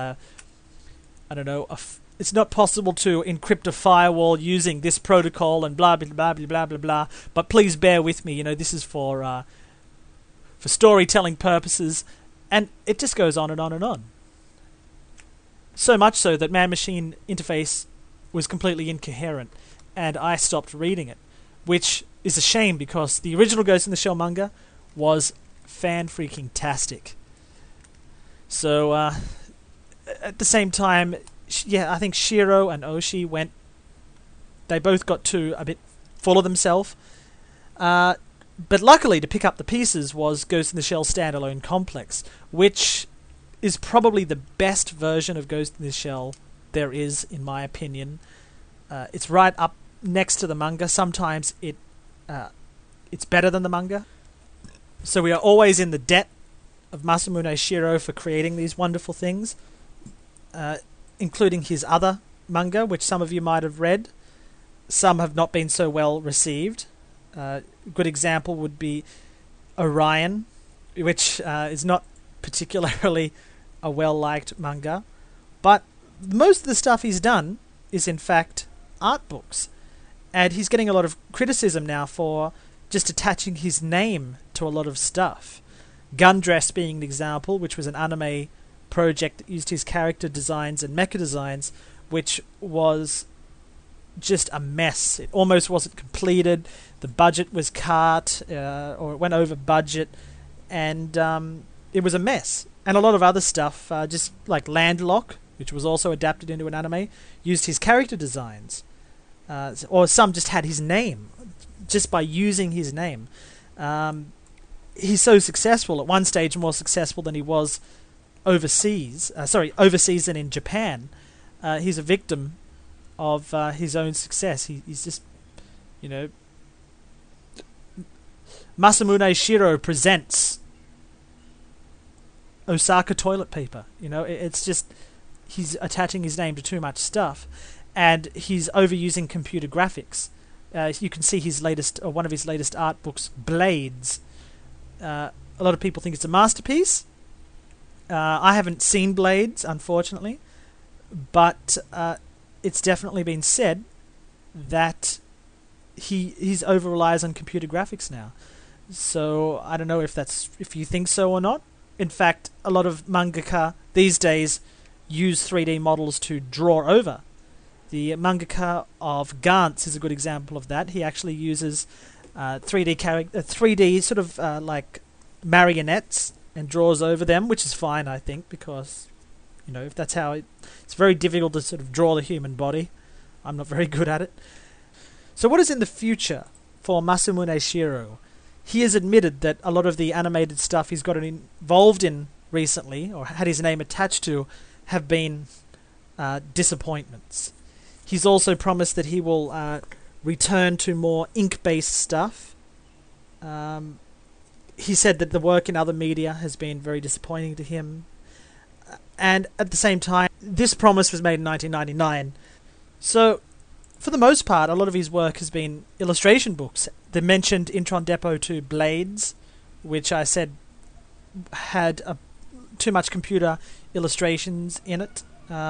it's not possible to encrypt a firewall using this protocol and blah, blah, blah, blah, blah, blah, blah, but please bear with me, this is for storytelling purposes, and it just goes on and on and on. So much so that Man-Machine Interface was completely incoherent, and I stopped reading it, which is a shame because the original Ghost in the Shell manga was fan-freaking-tastic. So, at the same time, I think Shiro and Oshii they both got too a bit full of themselves. But luckily, to pick up the pieces was Ghost in the Shell Standalone Complex, which is probably the best version of Ghost in the Shell there is, in my opinion. It's right up next to the manga. Sometimes it's better than the manga. So we are always in the debt of Masamune Shiro for creating these wonderful things, including his other manga, which some of you might have read. Some have not been so well received. A good example would be Orion, which is not particularly a well-liked manga. But most of the stuff he's done is, in fact, art books. And he's getting a lot of criticism now for just attaching his name to a lot of stuff. Gundress being an example, which was an anime project that used his character designs and mecha designs, which was just a mess. It almost wasn't completed. The budget was cut, or it went over budget, and it was a mess. And a lot of other stuff, just like Landlock, which was also adapted into an anime, used his character designs. Or some just had his name, just by using his name. He's so successful, at one stage more successful than he was overseas than in Japan. He's a victim of his own success. He's just, Masamune Shiro presents Osaka toilet paper. It's just, he's attaching his name to too much stuff, and he's overusing computer graphics. You can see one of his latest art books, Blades. A lot of people think it's a masterpiece. I haven't seen Blades, unfortunately, but it's definitely been said that he's over relies on computer graphics now. So I don't know if you think so or not. In fact, a lot of mangaka these days use 3D models to draw over. The mangaka of Gantz is a good example of that. He actually uses 3D sort of like marionettes and draws over them, which is fine, I think, because if that's how it's very difficult to sort of draw the human body. I'm not very good at it. So what is in the future for Masamune Shiro? He has admitted that a lot of the animated stuff he's gotten involved in recently, or had his name attached to, have been disappointments. He's also promised that he will return to more ink-based stuff. He said that the work in other media has been very disappointing to him. And at the same time, this promise was made in 1999. So, for the most part, a lot of his work has been illustration books. The mentioned Intron Depot 2 Blades, which I said had too much computer illustrations in it.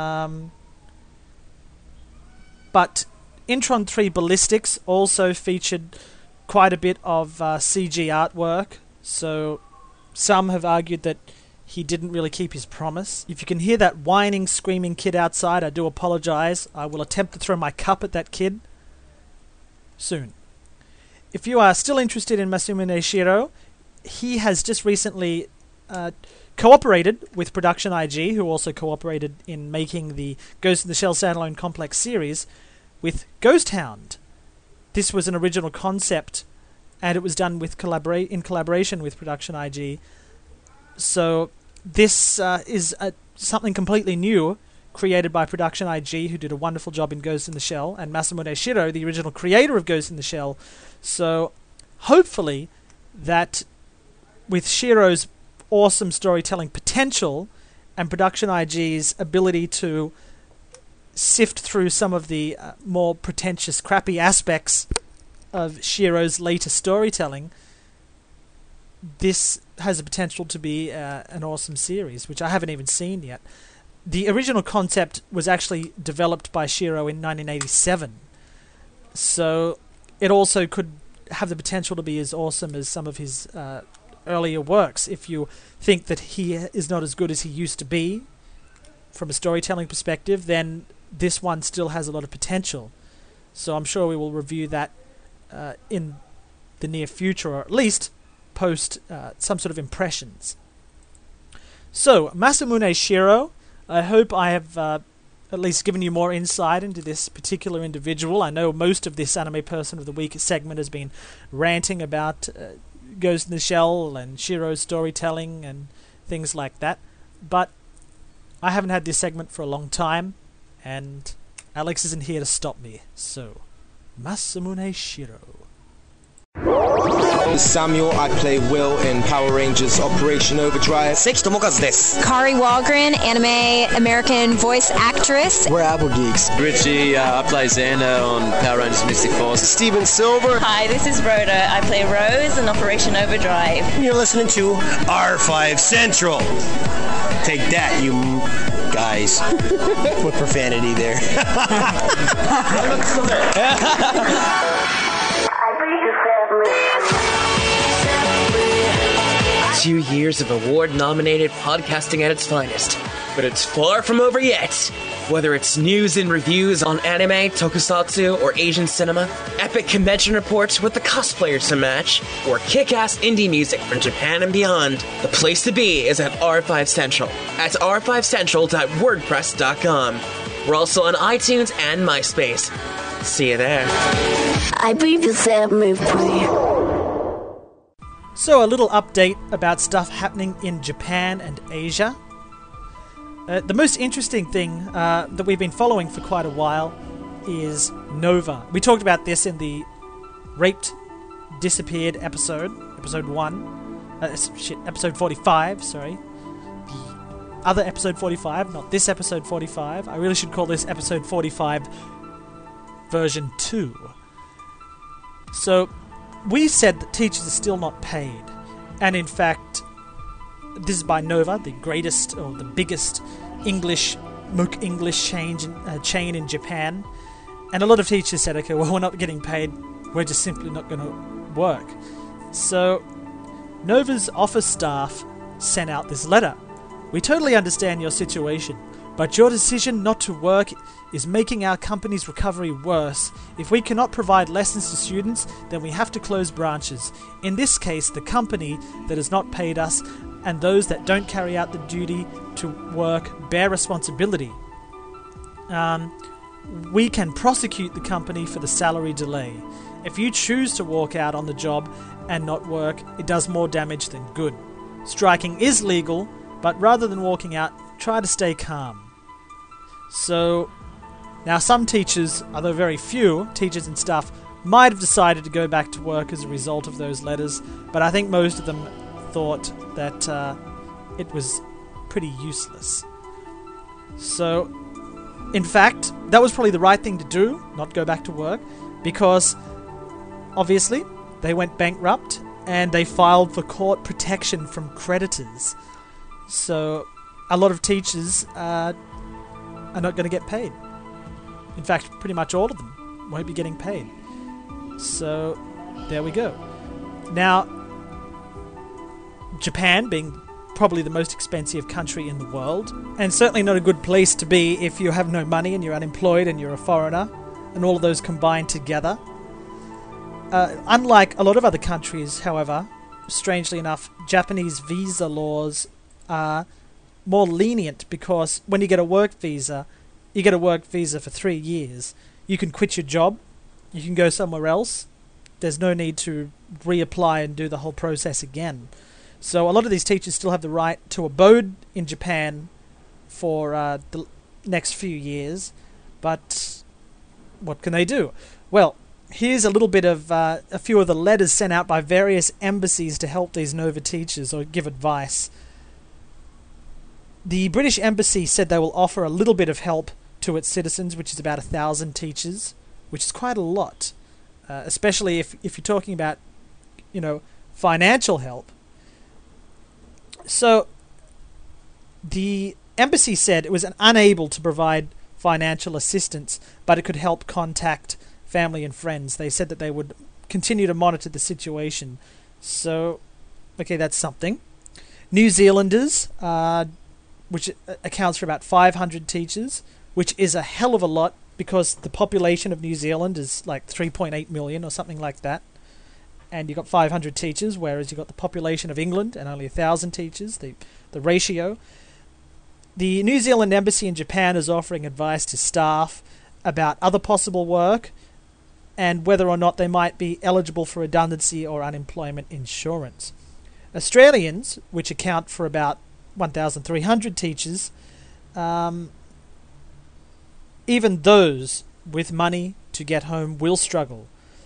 But Intron 3 Ballistics also featured quite a bit of CG artwork, so some have argued that he didn't really keep his promise. If you can hear that whining, screaming kid outside, I do apologize. I will attempt to throw my cup at that kid soon. If you are still interested in Masamune Shirow, he has just recently cooperated with Production IG, who also cooperated in making the Ghost in the Shell standalone complex series, with Ghost Hound. This was an original concept, and it was done with in collaboration with Production IG. So this is something completely new, created by Production IG, who did a wonderful job in Ghost in the Shell, and Masamune Shirow, the original creator of Ghost in the Shell. So hopefully that with Shirow's awesome storytelling potential and Production IG's ability to sift through some of the more pretentious, crappy aspects of Shirow's later storytelling, this has the potential to be an awesome series, which I haven't even seen yet. The original concept was actually developed by Shirow in 1987, so it also could have the potential to be as awesome as some of his earlier works. If you think that he is not as good as he used to be from a storytelling perspective, then this one still has a lot of potential. So I'm sure we will review that in the near future, or at least post some sort of impressions. So, Masamune Shirow, I hope I have at least given you more insight into this particular individual. I know most of this Anime Person of the Week segment has been ranting about Ghost in the Shell and Shirow's storytelling and things like that, but I haven't had this segment for a long time, and Alex isn't here to stop me. So, Masamune Shirow. Samuel, I play Will in Power Rangers Operation Overdrive. 関智和です Kari Walgren, anime American voice actress. We're Apple Geeks. Richie, I play Xander on Power Rangers Mystic Force. Steven Silver. Hi, this is Rhoda. I play Rose in Operation Overdrive. You're listening to R5 Central. Take that, you guys. With profanity there. 2 years of award-nominated podcasting at its finest, but it's far from over yet. Whether it's news and reviews on anime, tokusatsu, or Asian cinema, epic convention reports with the cosplayers to match, or kick-ass indie music from Japan and beyond, the place to be is at R5 Central, at r5central.wordpress.com. We're also on iTunes and MySpace. See you there. I previously have moved to you. So, a little update about stuff happening in Japan and Asia. The most interesting thing that we've been following for quite a while is Nova. We talked about this in the Raped, Disappeared episode 1. Episode 45, sorry. The other episode 45, not this episode 45. I really should call this episode 45 version 2. So, we said that teachers are still not paid, and in fact, this is by Nova, the greatest or the biggest MOOC English chain in Japan, and a lot of teachers said, okay, well, we're not getting paid, we're just simply not going to work. So, Nova's office staff sent out this letter. We totally understand your situation, but your decision not to work is making our company's recovery worse. If we cannot provide lessons to students, then we have to close branches. In this case, the company that has not paid us and those that don't carry out the duty to work bear responsibility. We can prosecute the company for the salary delay. If you choose to walk out on the job and not work, it does more damage than good. Striking is legal, but rather than walking out, try to stay calm. So, now some teachers, although very few, teachers and staff might have decided to go back to work as a result of those letters, but I think most of them thought that it was pretty useless. So, in fact, that was probably the right thing to do, not go back to work, because obviously they went bankrupt and they filed for court protection from creditors. So a lot of teachers are not going to get paid. In fact, pretty much all of them won't be getting paid. So there we go. Now, Japan being probably the most expensive country in the world, and certainly not a good place to be if you have no money and you're unemployed and you're a foreigner, and all of those combined together. Unlike a lot of other countries, however, strangely enough, Japanese visa laws are more lenient, because when you get a work visa, you get a work visa for 3 years. You can quit your job, you can go somewhere else. There's no need to reapply and do the whole process again. So a lot of these teachers still have the right to abode in Japan for the next few years, but what can they do? Well, here's a little bit of a few of the letters sent out by various embassies to help these Nova teachers or give advice. The British Embassy said they will offer a little bit of help to its citizens, which is about 1,000 teachers, which is quite a lot, especially if you're talking about, financial help. So the embassy said it was unable to provide financial assistance, but it could help contact family and friends. They said that they would continue to monitor the situation. So, okay, that's something. New Zealanders, which accounts for about 500 teachers, which is a hell of a lot because the population of New Zealand is like 3.8 million or something like that. And you've got 500 teachers, whereas you've got the population of England and only 1,000 teachers, the ratio. The New Zealand Embassy in Japan is offering advice to staff about other possible work and whether or not they might be eligible for redundancy or unemployment insurance. Australians, which account for about 1,300 teachers, even those with money to get home will struggle.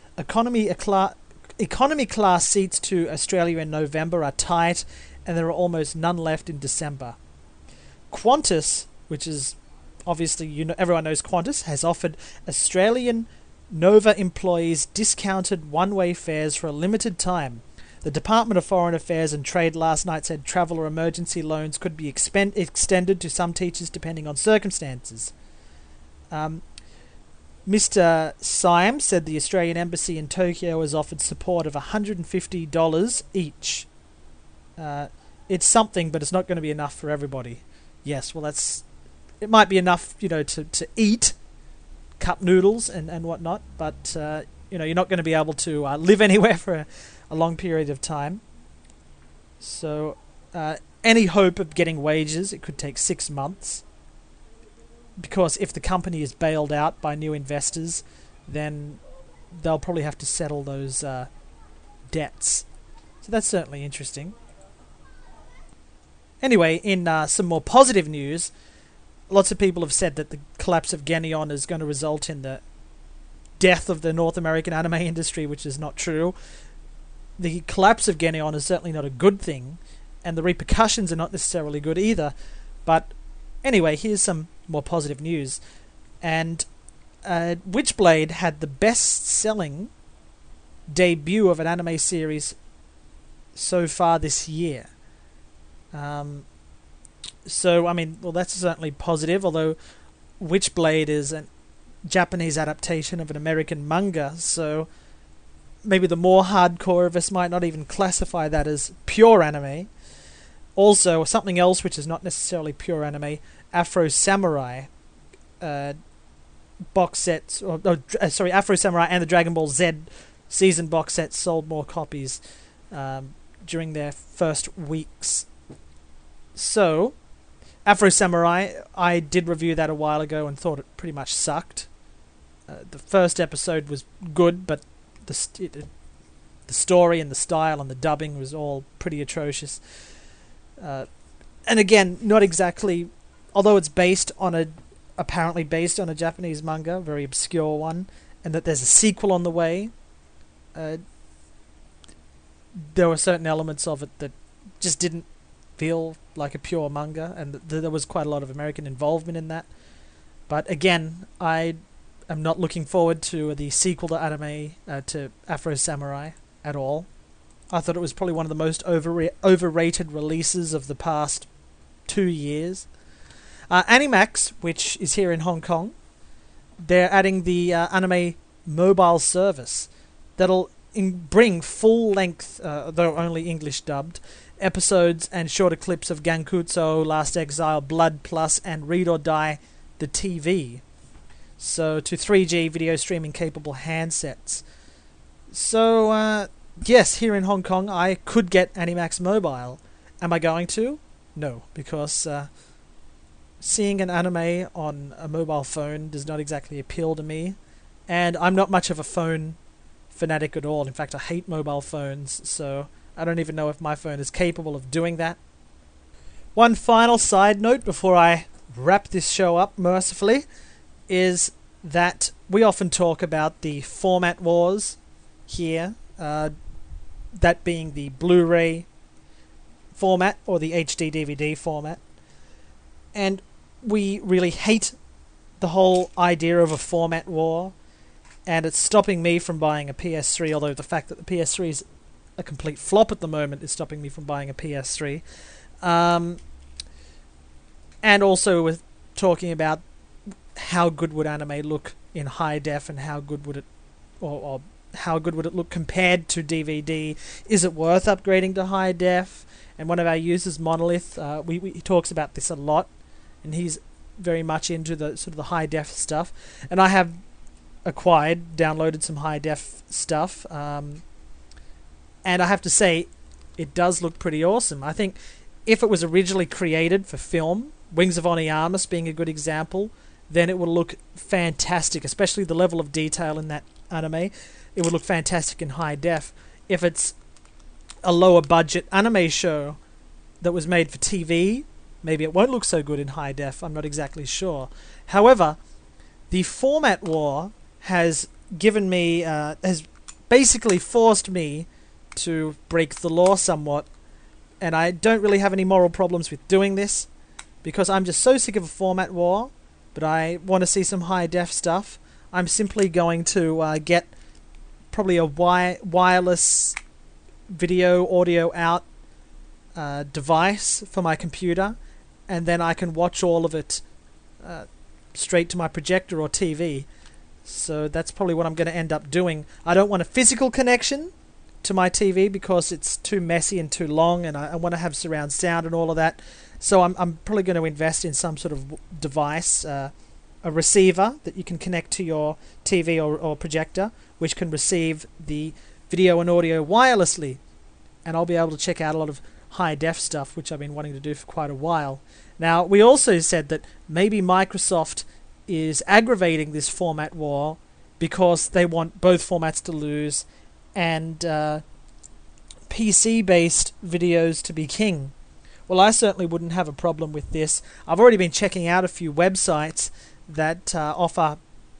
Economy class seats to Australia in November are tight, and there are almost none left in December. Qantas, which is obviously everyone knows Qantas, has offered Australian Nova employees discounted one-way fares for a limited time. The Department of Foreign Affairs and Trade last night said travel or emergency loans could be extended to some teachers depending on circumstances. Mr. Symes said the Australian Embassy in Tokyo has offered support of $150 each. It's something, but it's not going to be enough for everybody. Yes, well, it might be enough, to eat cup noodles and whatnot, but you're not going to be able to live anywhere for a long period of time. So, any hope of getting wages, it could take 6 months. Because if the company is bailed out by new investors, then they'll probably have to settle those debts. So that's certainly interesting. Anyway, in some more positive news, lots of people have said that the collapse of Geneon is going to result in the death of the North American anime industry, which is not true. The collapse of Geneon is certainly not a good thing, and the repercussions are not necessarily good either. But anyway, here's some more positive news. And Witchblade had the best-selling debut of an anime series so far this year. So, that's certainly positive, although Witchblade is a Japanese adaptation of an American manga, so maybe the more hardcore of us might not even classify that as pure anime. Also, something else which is not necessarily pure anime, Afro Samurai box sets, Afro Samurai and the Dragon Ball Z season box sets sold more copies during their first weeks. So, Afro Samurai, I did review that a while ago and thought it pretty much sucked. The first episode was good, but the story and the style and the dubbing was all pretty atrocious. And again, not exactly, although it's apparently based on a Japanese manga, very obscure one, and that there's a sequel on the way. There were certain elements of it that just didn't feel like a pure manga, and there was quite a lot of American involvement in that. But again, I am not looking forward to the sequel to anime, to Afro Samurai at all. I thought it was probably one of the most overrated releases of the past 2 years. Animax, which is here in Hong Kong, they're adding the anime mobile service that'll bring full-length, though only English dubbed, episodes and shorter clips of Gankutsu, Last Exile, Blood Plus, and Read or Die, the TV. So, to 3G video streaming capable handsets. So, yes, here in Hong Kong, I could get Animax Mobile. Am I going to? No, because seeing an anime on a mobile phone does not exactly appeal to me, and I'm not much of a phone fanatic at all. In fact, I hate mobile phones, so I don't even know if my phone is capable of doing that. One final side note before I wrap this show up mercifully is that we often talk about the format wars here, that being the Blu-ray format or the HD DVD format, and we really hate the whole idea of a format war, and it's stopping me from buying a PS3, although the fact that the PS3 is a complete flop at the moment is stopping me from buying a PS3. And also with talking about how good would anime look in high def, and how good would it, or how good would it look compared to DVD? Is it worth upgrading to high def? And one of our users, Monolith, he talks about this a lot, and he's very much into the sort of the high def stuff. And I have downloaded some high def stuff, and I have to say, it does look pretty awesome. I think if it was originally created for film, Wings of Oniyama being a good example, then it would look fantastic, especially the level of detail in that anime. It would look fantastic in high def. If it's a lower budget anime show that was made for TV, maybe it won't look so good in high def. I'm not exactly sure. However, the format war has given me, has basically forced me to break the law somewhat, and I don't really have any moral problems with doing this, because I'm just so sick of a format war, but I want to see some high def stuff. I'm simply going to get probably a wireless video audio out device for my computer, and then I can watch all of it straight to my projector or TV. So that's probably what I'm going to end up doing. I don't want a physical connection to my TV because it's too messy and too long, and I want to have surround sound and all of that. So I'm probably going to invest in some sort of device, a receiver that you can connect to your TV or projector, which can receive the video and audio wirelessly, and I'll be able to check out a lot of high def stuff, which I've been wanting to do for quite a while. Now, we also said that maybe Microsoft is aggravating this format war because they want both formats to lose, and PC-based videos to be king. Well, I certainly wouldn't have a problem with this. I've already been checking out a few websites that offer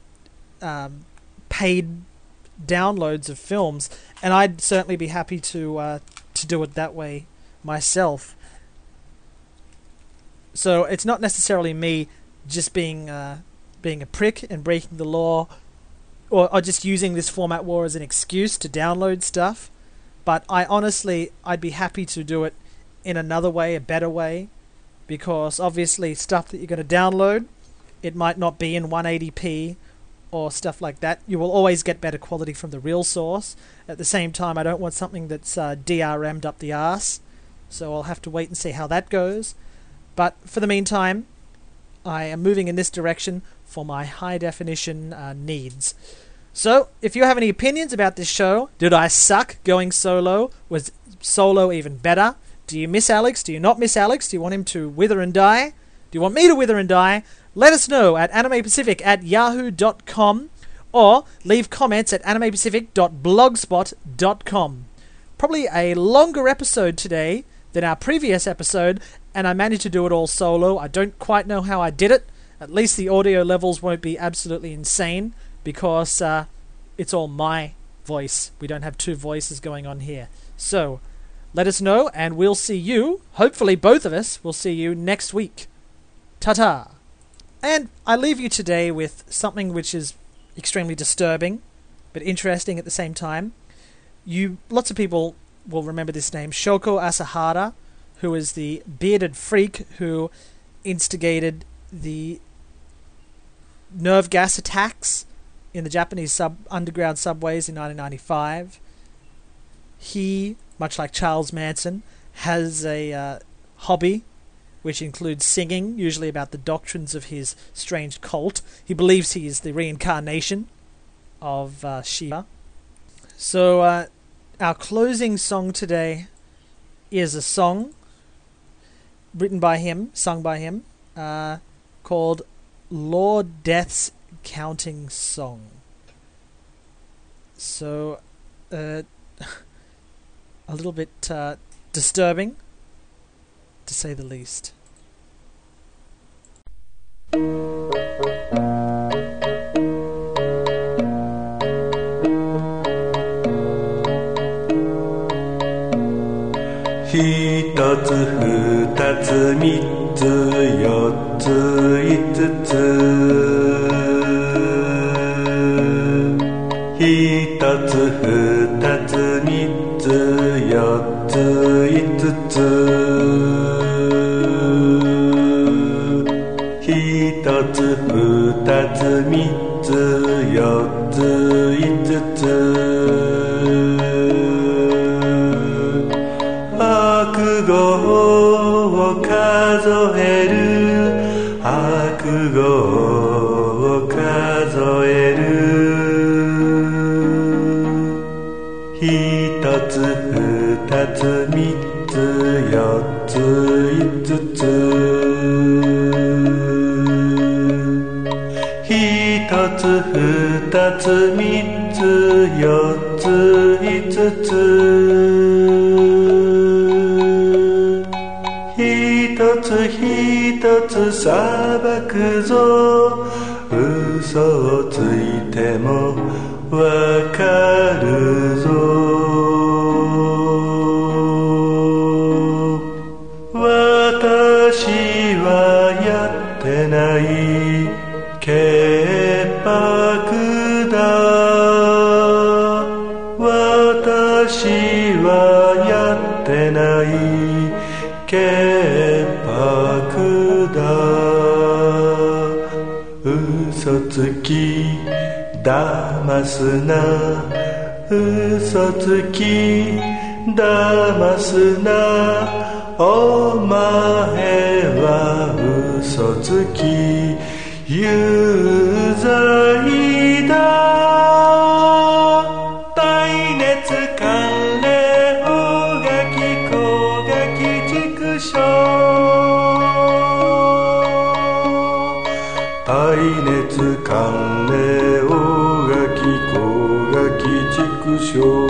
paid downloads of films, and I'd certainly be happy to do it that way myself. So it's not necessarily me just being a prick and breaking the law, or just using this format war as an excuse to download stuff, but I'd be happy to do it in another way, a better way, because obviously stuff that you're going to download, it might not be in 180p or stuff like that. You will always get better quality from the real source. At the same time, I don't want something that's DRM'd up the arse, so I'll have to wait and see how that goes. But for the meantime, I am moving in this direction for my high definition needs. So, if you have any opinions about this show, did I suck going solo? Was solo even better? Do you miss Alex? Do you not miss Alex? Do you want him to wither and die? Do you want me to wither and die? Let us know at animepacific@yahoo.com, or leave comments at animepacific.blogspot.com. Probably a longer episode today than our previous episode, and I managed to do it all solo. I don't quite know how I did it. At least the audio levels won't be absolutely insane, because it's all my voice. We don't have two voices going on here. So, let us know, and we'll see you, hopefully both of us, will see you next week. Ta-ta! And I leave you today with something which is extremely disturbing, but interesting at the same time. Lots of people will remember this name, Shoko Asahara, who is the bearded freak who instigated the nerve gas attacks in the Japanese underground subways in 1995. He, much like Charles Manson, has a hobby which includes singing, usually about the doctrines of his strange cult. He believes he is the reincarnation of Shiva. So our closing song today is a song written by him, sung by him, called Lord Death's Counting Song. So, a little bit disturbing, to say the least. 一つ二つ三つ四つ五つ一つ二つ三つ四つ五つ一つ二つ三つ四つ五つ悪語を数える悪語を数える一つ二つ三つ四つ五つ一つ二つ三つ四つ五つ一つ一つ裁くぞ嘘をついてもわかるぞ私はやってない潔白だ私はやってない潔白だ嘘つき騙すな嘘つき騙すなお前は嘘つき有罪だ耐熱寒冷大垣小垣畜生耐熱寒冷大垣小垣畜生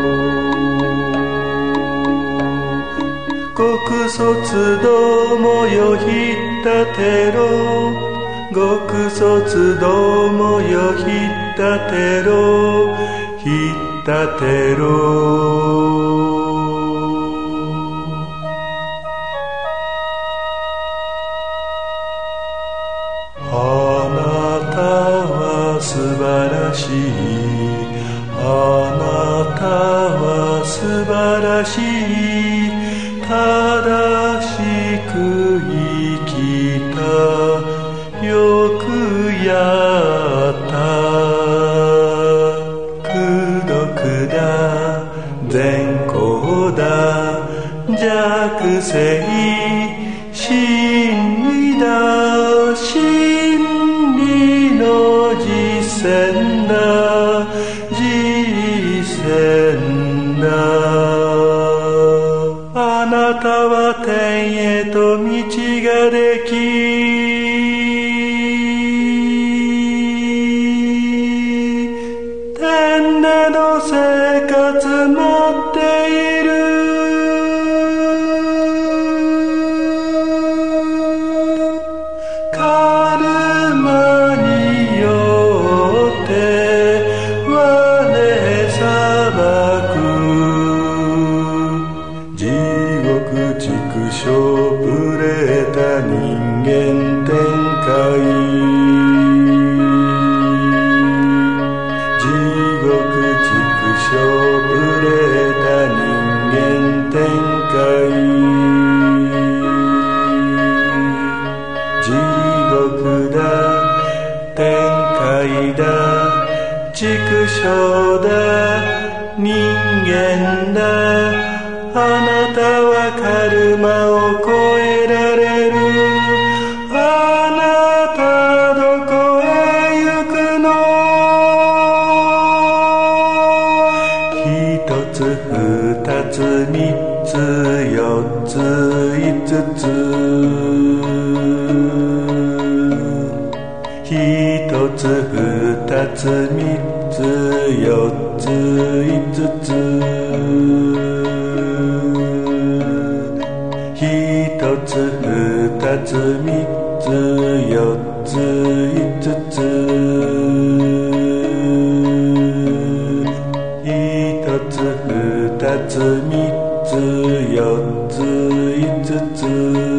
極卒どもよひったてろ極卒どもよひったてろひったてろあなたは素晴らしいあなたは素晴らしい正しく生きたよくやった功徳だ善行だ弱性真理だ真理の実践だ実践だあなたは天へと道ができ天での生活待っているカルマによってしょぶれた人間展開地獄畜生ぶれた人間展開地獄だ展開だ畜生だ人間だあなたはカルマを超えられるあなたどこへ行くの一つ二つ三つ四つ五つ一つ二つ三つ四つ五つ一つ二つ三つ四つ五つ一つ二つ三つ四つ五つ